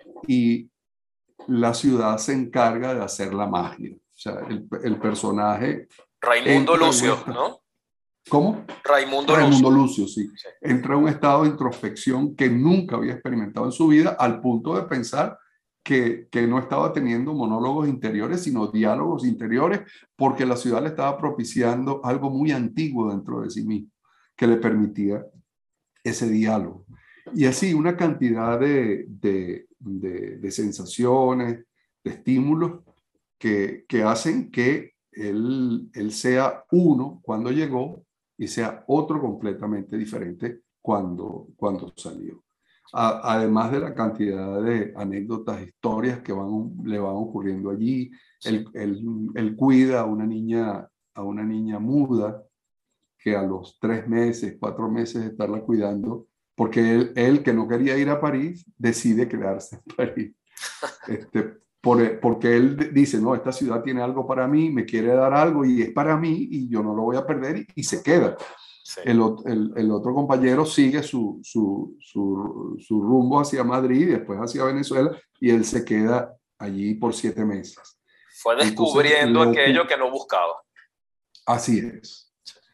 y la ciudad se encarga de hacer la magia. O sea, el, el personaje Raimundo entra en un Lucio, estado. ¿no? ¿Cómo? Raimundo Raimundo Lucio. Lucio, sí. Sí. Entra en un estado de introspección que nunca había experimentado en su vida, al punto de pensar que, que no estaba teniendo monólogos interiores, sino diálogos interiores, porque la ciudad le estaba propiciando algo muy antiguo dentro de sí mismo, que le permitía ese diálogo. Y así una cantidad de, de, de, de sensaciones, de estímulos que, que hacen que él, él sea uno cuando llegó y sea otro completamente diferente cuando, cuando salió. A, además de la cantidad de anécdotas, historias que van, le van ocurriendo allí, él, él, él cuida a una niña, a una niña muda que a los tres meses, cuatro meses de estarla cuidando, porque él, él que no quería ir a París, decide quedarse en París. Este, por, porque él dice, no, esta ciudad tiene algo para mí, me quiere dar algo y es para mí y yo no lo voy a perder y, y se queda. Sí. El, el, el, otro compañero sigue su, su, su, su rumbo hacia Madrid y después hacia Venezuela y él se queda allí por siete meses. Fue descubriendo Entonces, aquello que no buscaba. Así es.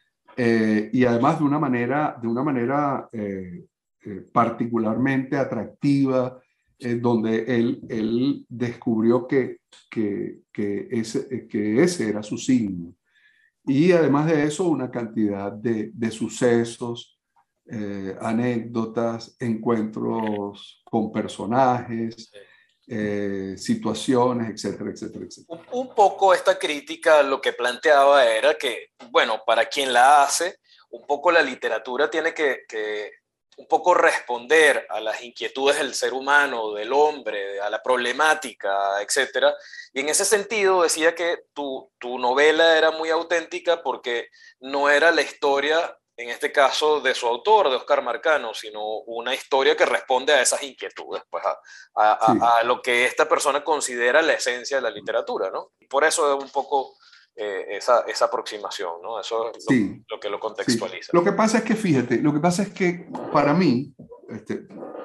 Eh, y además de una manera, de una manera eh, eh, particularmente atractiva, eh, donde él, él descubrió que, que, que, ese, que ese era su signo. Y además de eso, una cantidad de, de sucesos, eh, anécdotas, encuentros con personajes, eh, situaciones, etcétera, etcétera, etcétera. Un, un poco esta crítica lo que planteaba era que, bueno, para quien la hace, un poco la literatura tiene que, que un poco responder a las inquietudes del ser humano, del hombre, a la problemática, etcétera. Y en ese sentido decía que tu, tu novela era muy auténtica porque no era la historia, en este caso, de su autor, de Oscar Marcano, sino una historia que responde a esas inquietudes, pues a, a, Sí. a, a lo que esta persona considera la esencia de la literatura, ¿no? Y por eso es un poco eh, esa, esa aproximación, ¿no? Eso es lo, Sí. lo que lo Sí. contextualiza. Lo que pasa es que, fíjate, lo que pasa es que para mí, este,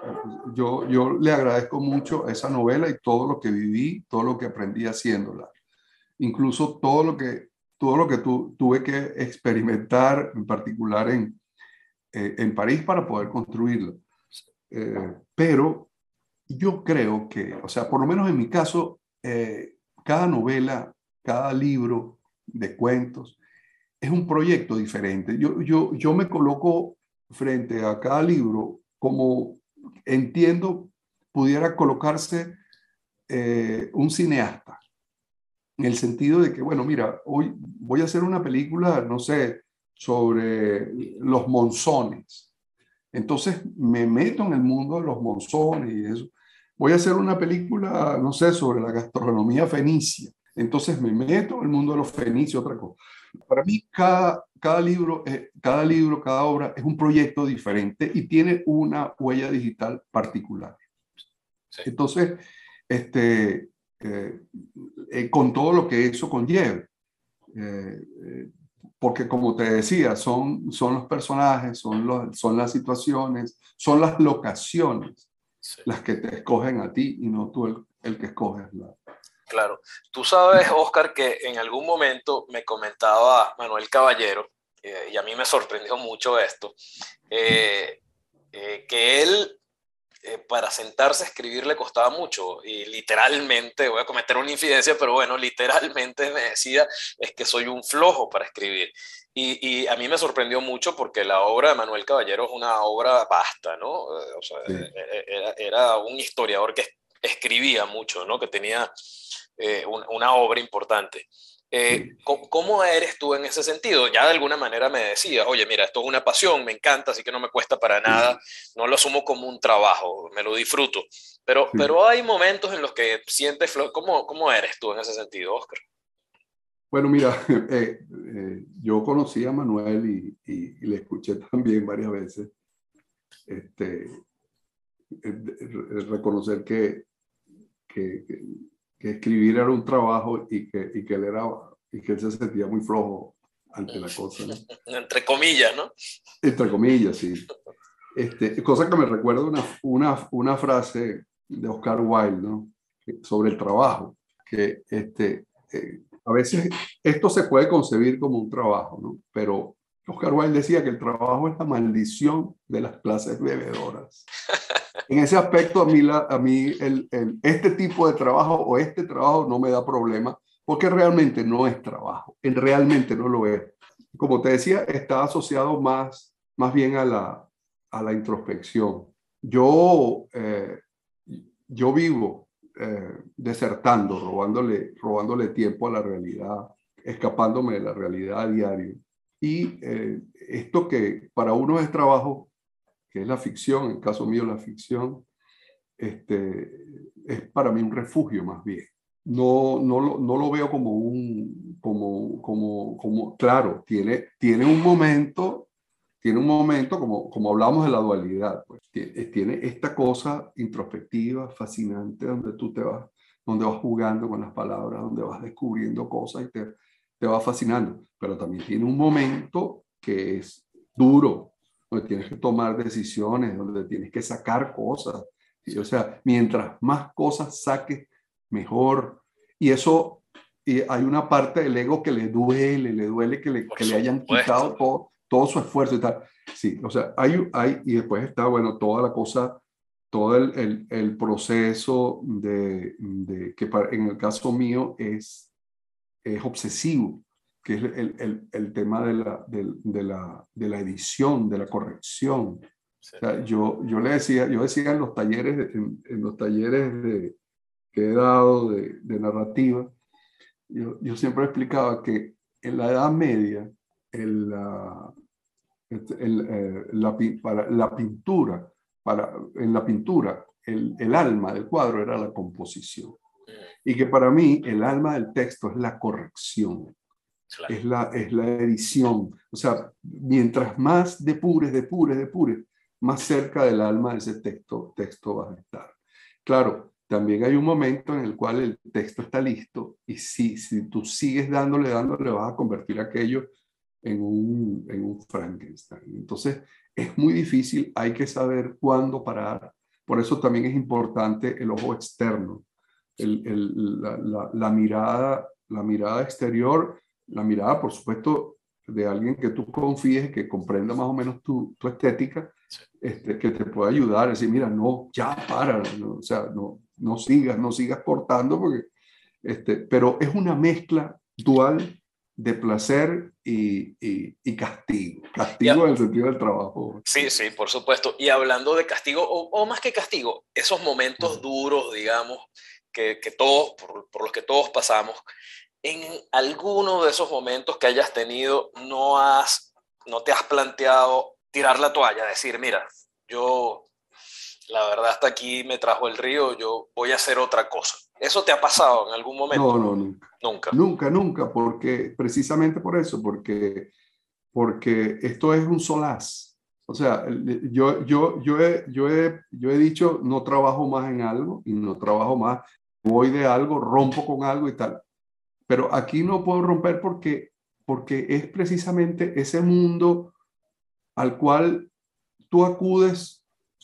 yo, yo le agradezco mucho esa novela y todo lo que viví, todo lo que aprendí haciéndola. Incluso todo lo que, todo lo que tu, tuve que experimentar, en particular en, eh, en París, para poder construirla. Eh, pero yo creo que, o sea, por lo menos en mi caso, eh, cada novela, cada libro de cuentos, es un proyecto diferente. Yo, yo, yo me coloco frente a cada libro como entiendo pudiera colocarse eh, un cineasta, en el sentido de que, bueno, mira, hoy voy a hacer una película, no sé, sobre los monzones. Entonces me meto en el mundo de los monzones y eso. Voy a hacer una película, no sé, sobre la gastronomía fenicia. Entonces me meto en el mundo de los fenicios, otra cosa. Para mí, cada, cada, libro, eh, cada libro, cada obra es un proyecto diferente y tiene una huella digital particular. Sí. Entonces, este, eh, eh, con todo lo que eso conlleva. Eh, eh, porque como te decía, son, son los personajes, son, los, son las situaciones, son las locaciones Sí. las que te escogen a ti y no tú el, el que escoges la, Claro. Tú sabes, Oscar, que en algún momento me comentaba Manuel Caballero, eh, y a mí me sorprendió mucho esto, eh, eh, que él, eh, para sentarse a escribir le costaba mucho, y literalmente, voy a cometer una infidencia, pero bueno, literalmente me decía, es que soy un flojo para escribir. Y, y a mí me sorprendió mucho porque la obra de Manuel Caballero es una obra vasta, ¿no? O sea, sí. era, era un historiador que escribía mucho, ¿no? Que tenía eh, una, una obra importante. Eh, Sí. ¿Cómo eres tú en ese sentido? Ya de alguna manera me decías, oye, mira, esto es una pasión, me encanta, así que no me cuesta para nada, Sí. no lo asumo como un trabajo, me lo disfruto. Pero, Sí. pero hay momentos en los que sientes, ¿cómo, cómo eres tú en ese sentido, Oscar? Bueno, mira, eh, eh, yo conocí a Manuel y, y, y le escuché también varias veces. Este, eh, reconocer que, que, que, escribir era un trabajo y que, y que él era y que él se sentía muy flojo ante la cosa, ¿no? Entre comillas, ¿no? Entre comillas, sí. Este, cosa que me recuerda una, una, una frase de Oscar Wilde, ¿no? Sobre el trabajo, que este, eh, a veces esto se puede concebir como un trabajo, ¿no? Pero Oscar Wilde decía que el trabajo es la maldición de las clases bebedoras. En ese aspecto, a mí, la, a mí el, el, este tipo de trabajo o este trabajo no me da problema, porque realmente no es trabajo, realmente no lo es. Como te decía, está asociado más, más bien a la, a la introspección. Yo, eh, yo vivo eh, desertando, robándole, robándole tiempo a la realidad, escapándome de la realidad a diario. Y eh, esto que para uno es trabajo, que es la ficción, en el caso mío la ficción, este, es para mí un refugio más bien. No, no, lo, no lo veo como un, como, como, como claro, tiene, tiene un momento, tiene un momento, como, como hablamos de la dualidad, pues, tiene, tiene esta cosa introspectiva, fascinante, donde tú te vas, donde vas jugando con las palabras, donde vas descubriendo cosas y te, te va fascinando, pero también tiene un momento que es duro, donde tienes que tomar decisiones, donde tienes que sacar cosas. O sea, mientras más cosas saques, mejor. Y eso, y hay una parte del ego que le duele, le duele que le, que le hayan quitado todo, todo su esfuerzo y tal. Sí, o sea, hay, hay, y después está, bueno, toda la cosa, todo el, el, el proceso de, de que para, en el caso mío es, es obsesivo, que es el, el, el tema de la, de, de, la, de la edición, de la corrección. O sea, yo, yo le decía, yo decía en los talleres, en, en los talleres de, que he dado de, de narrativa, yo, yo siempre explicaba que en la Edad Media, el, la, el, el, la, para la pintura, para, en la pintura, el, el alma del cuadro era la composición. Y que para mí el alma del texto es la corrección. Claro. Es, la, es la edición. O sea, mientras más depures, depures, depures, más cerca del alma de ese texto, texto vas a estar. Claro, también hay un momento en el cual el texto está listo y si, si tú sigues dándole, dándole, vas a convertir aquello en un, en un Frankenstein. Entonces, es muy difícil, hay que saber cuándo parar. Por eso también es importante el ojo externo, el, el, la, la, la, mirada, la mirada exterior, la mirada, por supuesto, de alguien que tú confíes, que comprenda más o menos tu, tu estética, este, que te pueda ayudar, decir, mira, no, ya para, no, o sea, no, no sigas, no sigas cortando, porque, este, pero es una mezcla dual de placer y, y, y castigo, castigo en el sentido del trabajo. Sí, sí, por supuesto. Y hablando de castigo, o, o más que castigo, esos momentos duros, digamos, que, que todos, por, por los que todos pasamos, en alguno de esos momentos que hayas tenido, no, has, no te has planteado tirar la toalla, decir, mira, yo, la verdad, hasta aquí me trajo el río, yo voy a hacer otra cosa. ¿Eso te ha pasado en algún momento? No, no, nunca. Nunca. Nunca, nunca, porque precisamente por eso, porque, porque esto es un solaz. O sea, yo, yo, yo, he, yo, he, yo he dicho, no trabajo más en algo y no trabajo más, voy de algo, rompo con algo y tal. Pero aquí no puedo romper porque, porque es precisamente ese mundo al cual tú acudes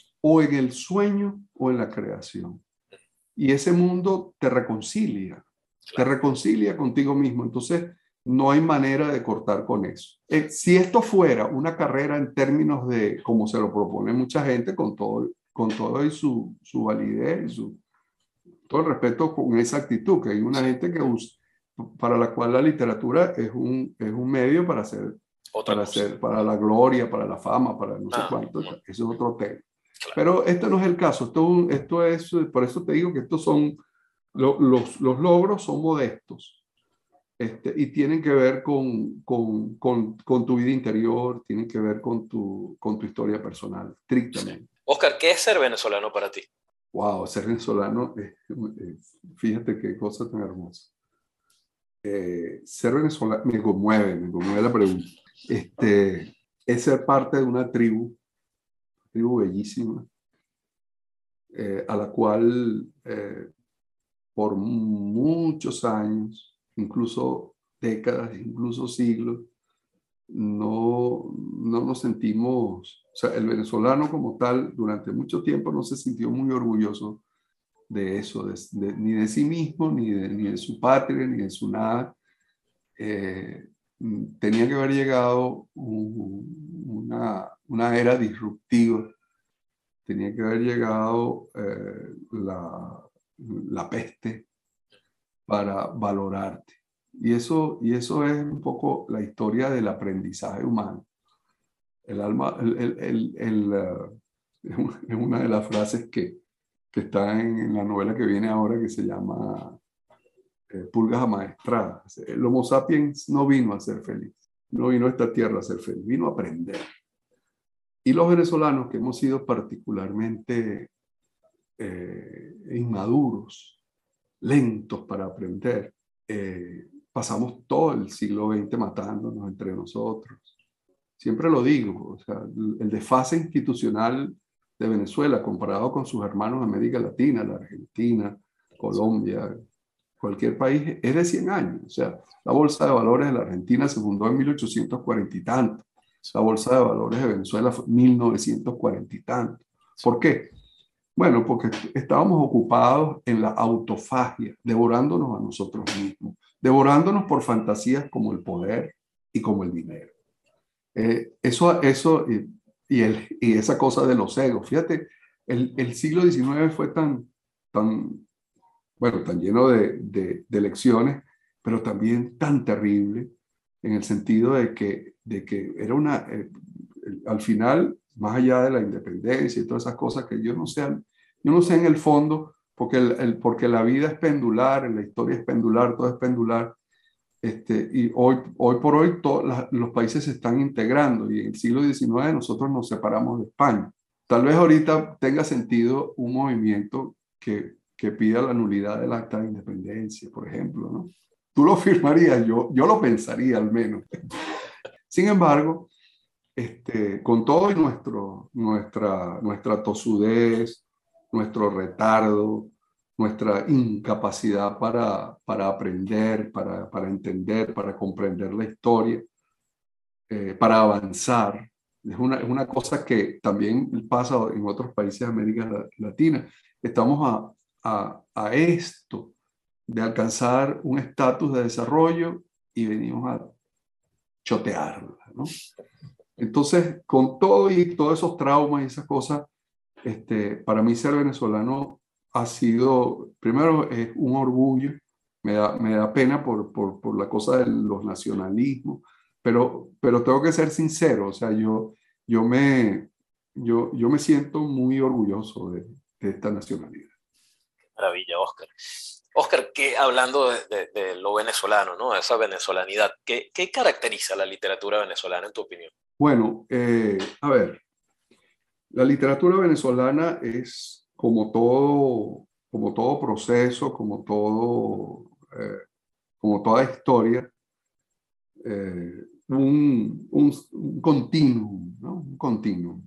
o en el sueño o en la creación. Y ese mundo te reconcilia, te reconcilia contigo mismo. Entonces, no hay manera de cortar con eso. Eh, si esto fuera una carrera en términos de, como se lo propone mucha gente, con todo, con todo y su, su validez y su, todo el respeto con esa actitud, que hay una sí. gente que usa, para la cual la literatura es un, es un medio para hacer, para, hacer, para la gloria, para la fama, para no ah, sé cuánto. No. Eso es otro tema. Claro. Pero este no es el caso. Esto, esto es, por eso te digo que estos son, lo, los, los logros son modestos. Este, y tienen que ver con, con, con, con tu vida interior, tienen que ver con tu, con tu historia personal, estrictamente. Oscar, ¿qué es ser venezolano para ti? Wow, ser venezolano, eh, eh, fíjate qué cosa tan hermosa. Eh, ser venezolano me conmueve, me conmueve la pregunta. Este, es ser parte de una tribu, tribu bellísima, eh, a la cual eh, por muchos años, incluso décadas, incluso siglos, no, no nos sentimos, o sea, el venezolano como tal durante mucho tiempo no se sintió muy orgulloso de eso, de, de, ni de sí mismo, ni de, ni de su patria, ni de su nada. Eh, tenía que haber llegado un, una, una era disruptiva, tenía que haber llegado eh, la, la peste para valorarte. Y eso, y eso es un poco la historia del aprendizaje humano. El alma, el, el, el, el, uh, es una de las frases que, que está en, en la novela que viene ahora, que se llama eh, Pulgas Amaestradas. El Homo sapiens no vino a ser feliz, no vino a esta tierra a ser feliz, vino a aprender. Y los venezolanos, que hemos sido particularmente eh, inmaduros, lentos para aprender, eh, pasamos todo el siglo veinte matándonos entre nosotros. Siempre lo digo, o sea, el desfase institucional de Venezuela comparado con sus hermanos de América Latina, la Argentina, Colombia, cualquier país, es de cien años. O sea, la Bolsa de Valores de la Argentina se fundó en mil ochocientos cuarenta y tanto. La Bolsa de Valores de Venezuela fue en mil novecientos cuarenta y tanto. ¿Por qué? Bueno, porque estábamos ocupados en la autofagia, devorándonos a nosotros mismos, devorándonos por fantasías como el poder y como el dinero. Eh, eso, eso y, y, el, y esa cosa de los egos. Fíjate, el, el siglo diecinueve fue tan, tan, bueno, tan lleno de, de, de lecciones, pero también tan terrible en el sentido de que, de que era una, eh, al final, más allá de la independencia y todas esas cosas que yo no sé, yo no sé en el fondo, porque, el, el, porque la vida es pendular, la historia es pendular, todo es pendular. Este, y hoy, hoy por hoy todos los países se están integrando y en el siglo diecinueve nosotros nos separamos de España. Tal vez ahorita tenga sentido un movimiento que, que pida la nulidad del acta de independencia, por ejemplo, ¿no? Tú lo firmarías, yo, yo lo pensaría al menos. Sin embargo, este, con todo y nuestro, nuestra, nuestra tosudez, nuestro retardo, nuestra incapacidad para, para aprender, para, para entender, para comprender la historia, eh, para avanzar. Es una, es una cosa que también pasa en otros países de América Latina. Estamos a, a, a esto de alcanzar un estatus de desarrollo y venimos a chotearla, ¿no? Entonces, con todo y todos esos traumas y esas cosas, este, para mí ser venezolano ha sido, primero, es un orgullo, me da, me da pena por, por, por la cosa de los nacionalismos, pero, pero tengo que ser sincero, o sea, yo, yo, me, yo, yo me siento muy orgulloso de, de esta nacionalidad. Maravilla, Óscar. Óscar, que hablando de, de, de lo venezolano, ¿no? Esa venezolanidad, ¿qué, ¿qué caracteriza la literatura venezolana en tu opinión? Bueno, eh, a ver, la literatura venezolana es como todo, como todo proceso, como, todo, eh, como toda historia, eh, un, un, un continuum, ¿no? Un continuum.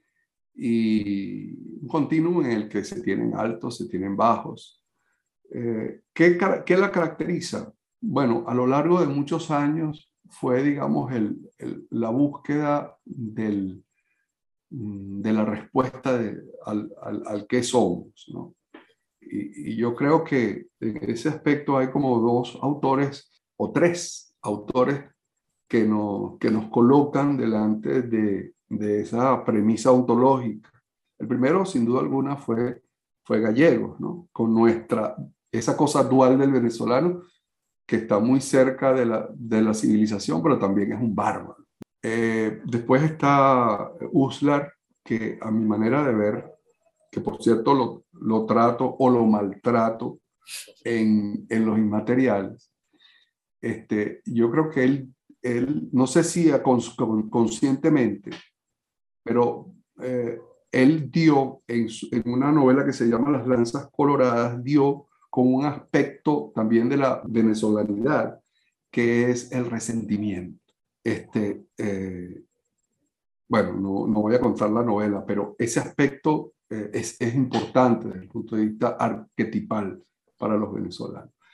Y un continuum en el que se tienen altos, se tienen bajos. Eh, ¿qué, ¿Qué la caracteriza? Bueno, a lo largo de muchos años fue, digamos, el, el, la búsqueda del, de la respuesta de, al, al, al qué somos, ¿no? Y, y yo creo que en ese aspecto hay como dos autores o tres autores que nos, que nos colocan delante de, de esa premisa ontológica. El primero, sin duda alguna, fue, fue Gallegos, ¿no? Con nuestra, esa cosa dual del venezolano que está muy cerca de la, de la civilización, pero también es un bárbaro. Eh, después está Uslar, que a mi manera de ver, que por cierto lo, lo trato o lo maltrato en, en los inmateriales, este, yo creo que él, él no sé si cons, conscientemente, pero eh, él dio en, su, en una novela que se llama Las Lanzas Coloradas, dio con un aspecto también de la venezolanidad, que es el resentimiento. Este, eh, bueno, no, no voy a contar la novela, pero ese aspecto eh, es, es importante desde el punto de vista arquetipal para los venezolanos.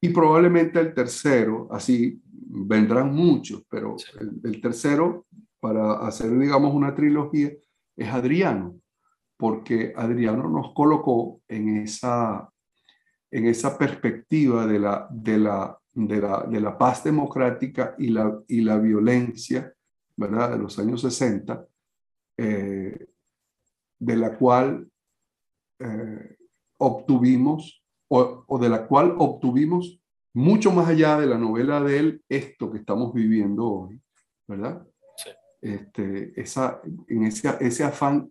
Y probablemente el tercero, así vendrán muchos, pero Sí. el, el tercero, para hacer, digamos, una trilogía, es Adriano, porque Adriano nos colocó en esa, en esa perspectiva de la, de la, de la, de la paz democrática y la, y la violencia, ¿verdad?, de los años sesenta, eh, de la cual eh, obtuvimos, o, o de la cual obtuvimos mucho más allá de la novela de él, esto que estamos viviendo hoy, ¿verdad? Sí. Este, esa, en ese, ese afán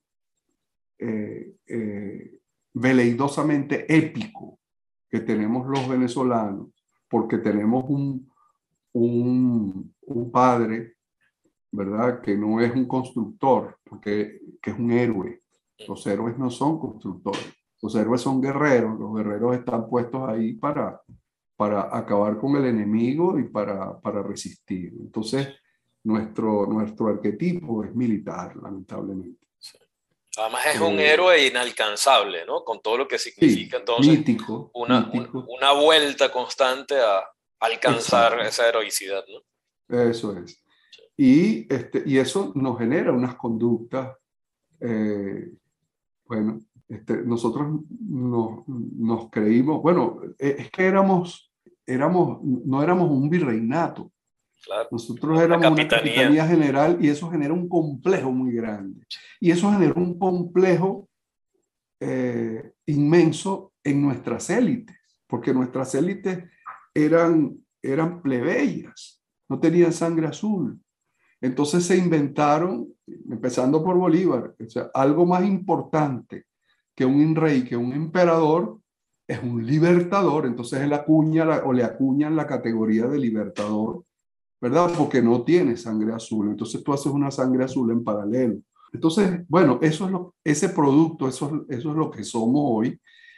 eh, eh, veleidosamente épico que tenemos los venezolanos, porque tenemos un, un, un padre, ¿verdad?, que no es un constructor, porque, que es un héroe. Los héroes no son constructores, los héroes son guerreros, los guerreros están puestos ahí para, para acabar con el enemigo y para, para resistir. Entonces, nuestro, nuestro arquetipo es militar, lamentablemente. Sí. Además es un Eh, héroe inalcanzable, ¿no? Con todo lo que sí, significa entonces mítico, una, un- mítico, una vuelta constante a alcanzar exacto, esa heroicidad, ¿no? eso es. Y, este, y eso nos genera unas conductas, eh, bueno, este, nosotros nos, nos creímos, bueno, e- es que éramos, éramos, no éramos un virreinato, Claro, nosotros una éramos una capitanía. capitanía general y eso genera un complejo muy grande. Y eso generó un complejo eh, inmenso en nuestras élites, porque nuestras élites eran, eran plebeyas, no tenían sangre azul. Entonces se inventaron, empezando por Bolívar, o sea, algo más importante que un rey, que un emperador, es un libertador. Entonces él acuña la, o le acuñan la categoría de libertador, ¿verdad? Porque no tiene sangre azul. Entonces tú haces una sangre azul en paralelo. Entonces, bueno, eso es lo, ese producto, eso, eso es lo que somos hoy.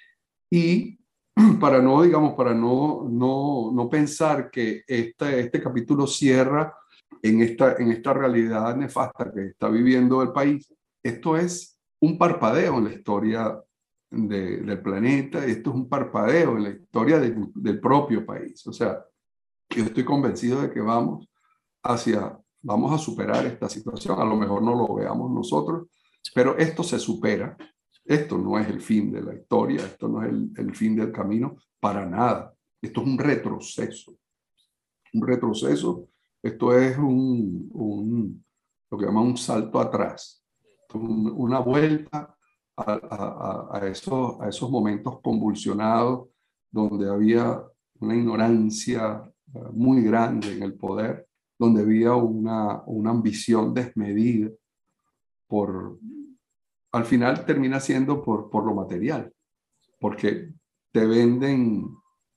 Y para no, digamos, para no, no, no pensar que este, este capítulo cierra en esta, en esta realidad nefasta que está viviendo el país, esto es un parpadeo en la historia de, del planeta, esto es un parpadeo en la historia de, del propio país. O sea, yo estoy convencido de que vamos hacia, vamos a superar esta situación, a lo mejor no lo veamos nosotros, pero esto se supera. Esto no es el fin de la historia, esto no es el, el fin del camino, para nada. Esto es un retroceso, un retroceso. Esto es un, un lo que llaman un salto atrás, un, una vuelta a, a, a, esos, a esos momentos convulsionados donde había una ignorancia muy grande en el poder, donde había una, una ambición desmedida por, al final termina siendo por, por lo material, porque te venden,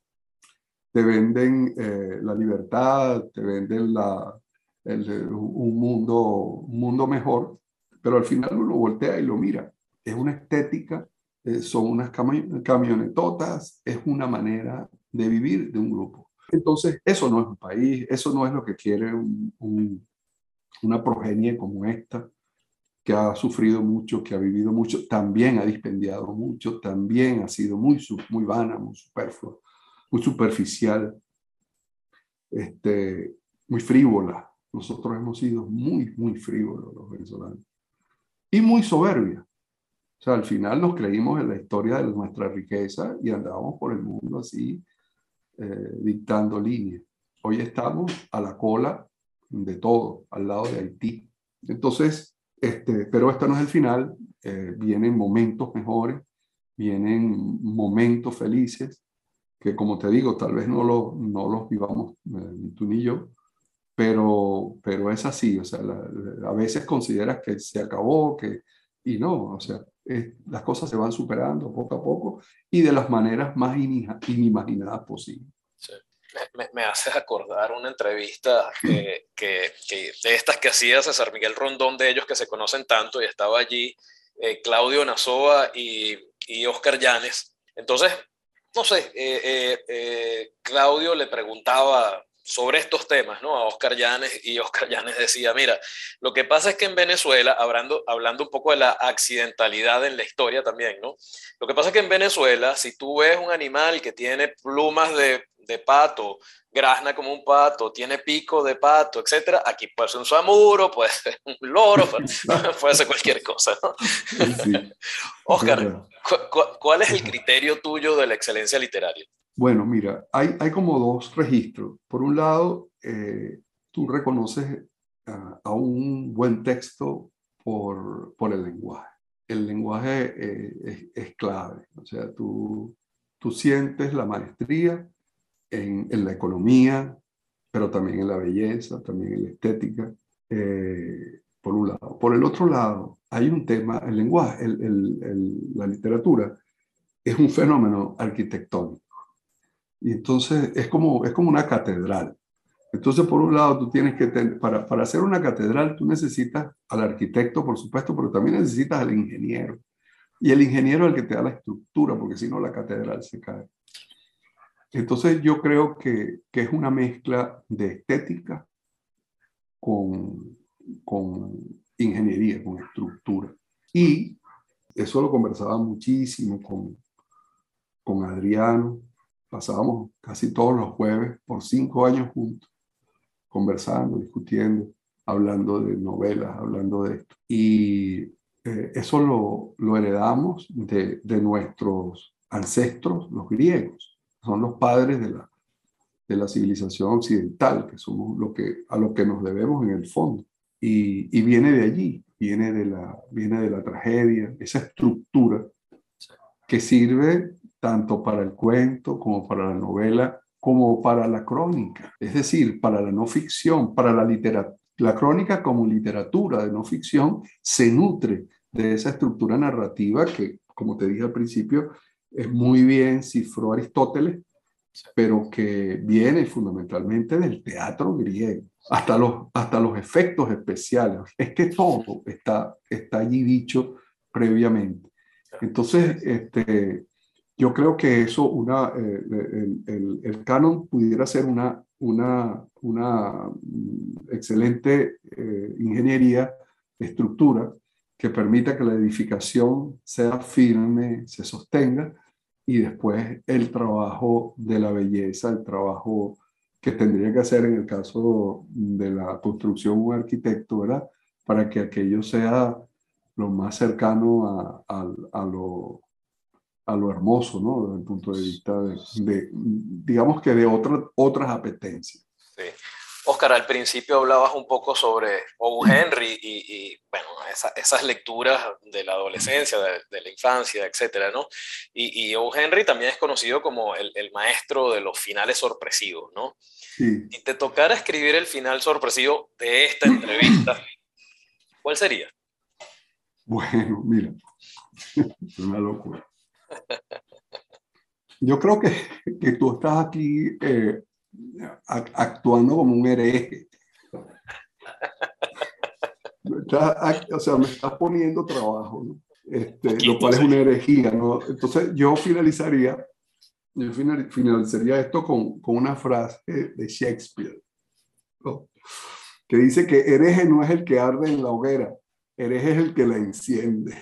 te venden eh, la libertad, te venden la, el, un, mundo, un mundo mejor, pero al final uno voltea y lo mira. Es una estética, eh, son unas cami camionetotas, es una manera de vivir de un grupo. Entonces, eso no es un país, eso no es lo que quiere un, un, una progenie como esta, que ha sufrido mucho, que ha vivido mucho, también ha dispendiado mucho, también ha sido muy, muy vana, muy superflua, muy superficial, este, muy frívola. Nosotros hemos sido muy, muy frívolos los venezolanos. Y muy soberbia. O sea, al final nos creímos en la historia de nuestra riqueza y andábamos por el mundo así, eh, dictando líneas. Hoy estamos a la cola de todo, al lado de Haití. Entonces, este, pero esto no es el final, eh, vienen momentos mejores, vienen momentos felices, que como te digo, tal vez no, lo, no los vivamos eh, ni tú ni yo, pero, pero es así, o sea, la, la, a veces consideras que se acabó, que, y no, o sea, es, las cosas se van superando poco a poco y de las maneras más inimaginadas posibles. Sí. Me, me hace acordar una entrevista que, que, que de estas que hacía César Miguel Rondón, de ellos que se conocen tanto, y estaba allí eh, Claudio Nazoa y, y Oscar Llanes. Entonces, no sé, eh, eh, eh, Claudio le preguntaba sobre estos temas, ¿no?, a Oscar Llanes, y Oscar Llanes decía, mira, lo que pasa es que en Venezuela, hablando, hablando un poco de la accidentalidad en la historia también, ¿no? Lo que pasa es que en Venezuela, si tú ves un animal que tiene plumas de de pato, grazna como un pato, tiene pico de pato, etcétera. Aquí puede ser un samuro, puede ser un loro, puede ser cualquier cosa, ¿no? Sí, Oscar, verdad. ¿cu cu ¿cuál es el criterio tuyo de la excelencia literaria? Bueno, mira, hay, hay como dos registros. Por un lado, eh, tú reconoces a, a un buen texto por, por el lenguaje. El lenguaje eh, es, es clave. O sea, tú, tú sientes la maestría en, en la economía, pero también en la belleza, también en la estética, eh, por un lado. Por el otro lado, hay un tema, el lenguaje, el, el, el, la literatura es un fenómeno arquitectónico. Y entonces es como, es como una catedral. Entonces, por un lado, tú tienes que, tener, para, para hacer una catedral, tú necesitas al arquitecto, por supuesto, pero también necesitas al ingeniero. Y el ingeniero es el que te da la estructura, porque si no, la catedral se cae. Entonces, yo creo que, que es una mezcla de estética con, con ingeniería, con estructura. Y eso lo conversaba muchísimo con, con Adriano. Pasábamos casi todos los jueves por cinco años juntos, conversando, discutiendo, hablando de novelas, hablando de esto. Y eh, eso lo, lo heredamos de, de nuestros ancestros, los griegos. Son los padres de la, de la civilización occidental, que somos lo que, a lo que nos debemos en el fondo. Y, y viene de allí, viene de, la, viene de la tragedia, esa estructura que sirve tanto para el cuento como para la novela, como para la crónica, es decir, para la no ficción, para la literatura. La crónica como literatura de no ficción se nutre de esa estructura narrativa que, como te dije al principio, es muy bien cifró Aristóteles, pero que viene fundamentalmente del teatro griego, hasta los, hasta los efectos especiales. Es que todo está, está allí dicho previamente. Entonces, este, yo creo que eso, una, eh, el, el, el canon pudiera ser una, una, una excelente eh, ingeniería, estructura, que permita que la edificación sea firme, se sostenga, y después el trabajo de la belleza, el trabajo que tendría que hacer en el caso de la construcción un arquitecto, ¿verdad? Para que aquello sea lo más cercano a, a, a, lo, a lo hermoso, ¿no? Desde el punto de vista de, de digamos que de otra, otras apetencias. Sí. Oscar, al principio hablabas un poco sobre O. Henry y, y bueno, esa, esas lecturas de la adolescencia, de, de la infancia, etcétera, ¿no? Y, y O. Henry también es conocido como el, el maestro de los finales sorpresivos, ¿no? Sí. Si te tocara escribir el final sorpresivo de esta entrevista, ¿cuál sería? Bueno, mira, es una locura. Yo creo que, que tú estás aquí eh, actuando como un hereje. Estás, o sea, me estás poniendo trabajo, ¿no? Este, lo Poquito, cual es sí. una herejía, ¿no? Entonces yo finalizaría, yo final, finalizaría esto con, con una frase de Shakespeare, ¿no? Que dice que hereje no es el que arde en la hoguera, hereje es el que la enciende.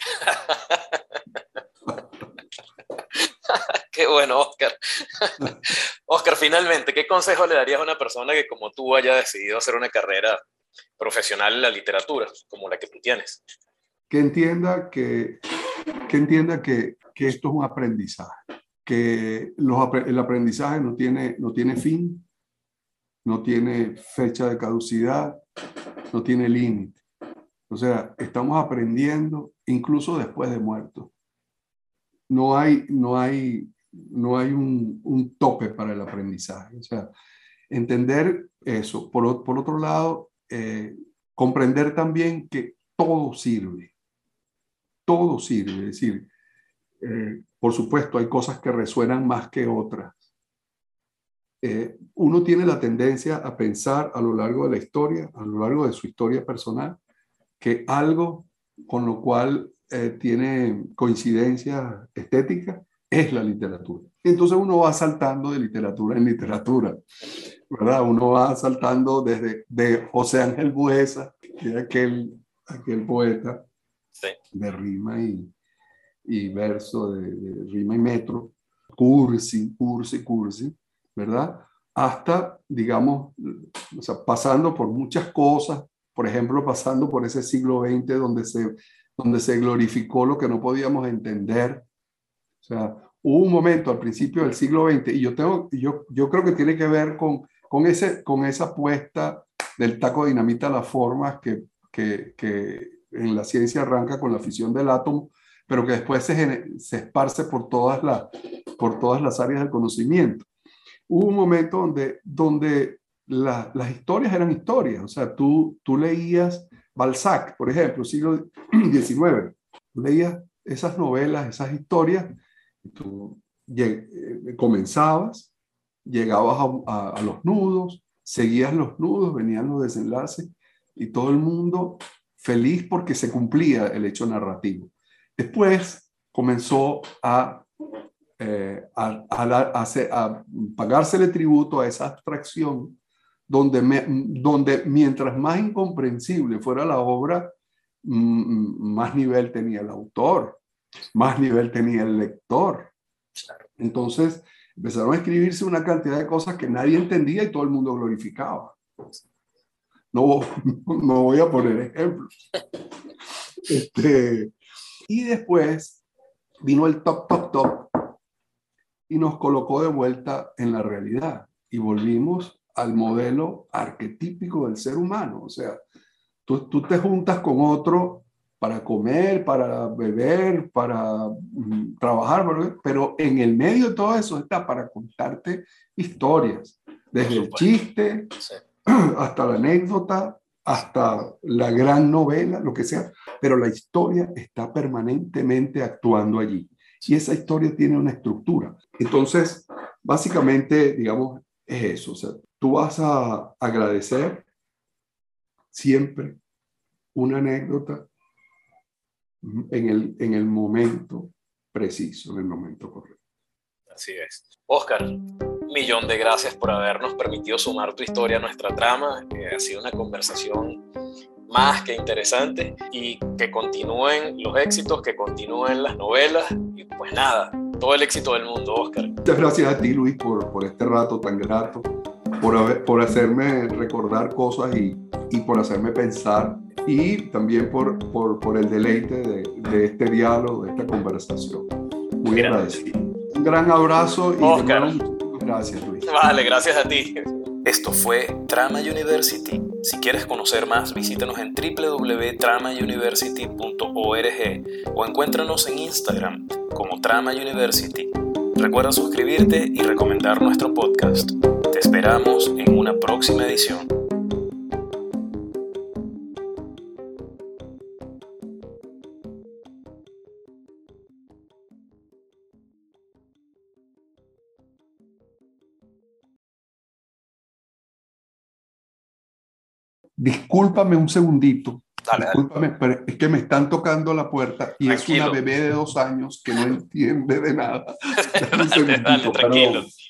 Qué bueno, Oscar. Oscar, finalmente, ¿qué consejo le darías a una persona que como tú haya decidido hacer una carrera profesional en la literatura, como la que tú tienes? Que entienda que, que, entienda que, que esto es un aprendizaje, que los, el aprendizaje no tiene, no tiene fin, no tiene fecha de caducidad, no tiene límite. O sea, estamos aprendiendo incluso después de muertos. No hay, no hay, no hay un, un tope para el aprendizaje. O sea, entender eso. Por, por otro lado, eh, comprender también que todo sirve. Todo sirve. Es decir, eh, por supuesto, hay cosas que resuenan más que otras. Eh, uno tiene la tendencia a pensar a lo largo de la historia, a lo largo de su historia personal, que algo con lo cual eh, tiene coincidencia estética es la literatura. Entonces uno va saltando de literatura en literatura, ¿verdad? Uno va saltando desde de José Ángel Buesa, que es aquel, aquel poeta Sí. de rima y, y verso, de, de rima y metro, Cursi, Cursi, Cursi, ¿verdad? Hasta, digamos, o sea, pasando por muchas cosas, por ejemplo, pasando por ese siglo veinte donde se, donde se glorificó lo que no podíamos entender. O sea, hubo un momento al principio del siglo veinte, y yo, tengo, yo, yo creo que tiene que ver con, con, ese, con esa apuesta del taco de dinamita a las formas que, que, que en la ciencia arranca con la fisión del átomo, pero que después se, se esparce por todas, las, por todas las áreas del conocimiento. Hubo un momento donde, donde la, las historias eran historias, o sea, tú, tú leías Balzac, por ejemplo, siglo diecinueve, tú leías esas novelas, esas historias, y tú lleg, eh, comenzabas, llegabas a, a, a los nudos, seguías los nudos, venían los desenlaces, y todo el mundo feliz porque se cumplía el hecho narrativo. Después comenzó a Eh, a, a, a, a pagársele tributo a esa abstracción donde, me, donde mientras más incomprensible fuera la obra, más nivel tenía el autor, más nivel tenía el lector. Entonces empezaron a escribirse una cantidad de cosas que nadie entendía y todo el mundo glorificaba. No, no voy a poner ejemplos. Este, y después vino el top, top, top, y nos colocó de vuelta en la realidad y volvimos al modelo arquetípico del ser humano. O sea, tú, tú te juntas con otro para comer, para beber, para mm, trabajar, pero en el medio de todo eso está para contarte historias, desde el chiste hasta la anécdota, hasta la gran novela, lo que sea, pero la historia está permanentemente actuando allí. Y esa historia tiene una estructura. Entonces, básicamente, digamos, es eso. O sea, tú vas a agradecer siempre una anécdota en el, en el momento preciso, en el momento correcto. Así es. Óscar, un millón de gracias por habernos permitido sumar tu historia a nuestra trama. Eh, ha sido una conversación más que interesante, y que continúen los éxitos, que continúen las novelas, y pues nada, todo el éxito del mundo, Óscar. Muchas gracias a ti, Luis, por, por este rato tan grato, por, haber, por hacerme recordar cosas y, y por hacerme pensar, y también por, por, por el deleite de, de este diálogo, de esta conversación. Muy Mira. agradecido. Un gran abrazo y Óscar. De nuevo, gracias, Luis. Vale, gracias a ti. Esto fue Trama University. Si quieres conocer más, visítanos en w w w punto trama university punto org o encuéntranos en Instagram como Trama University. Recuerda suscribirte y recomendar nuestro podcast. Te esperamos en una próxima edición. Discúlpame un segundito. Dale, Discúlpame, dale. Pero es que me están tocando la puerta y tranquilo. Es una bebé de dos años que no entiende de nada. dale, dale, tranquilo. Perdón.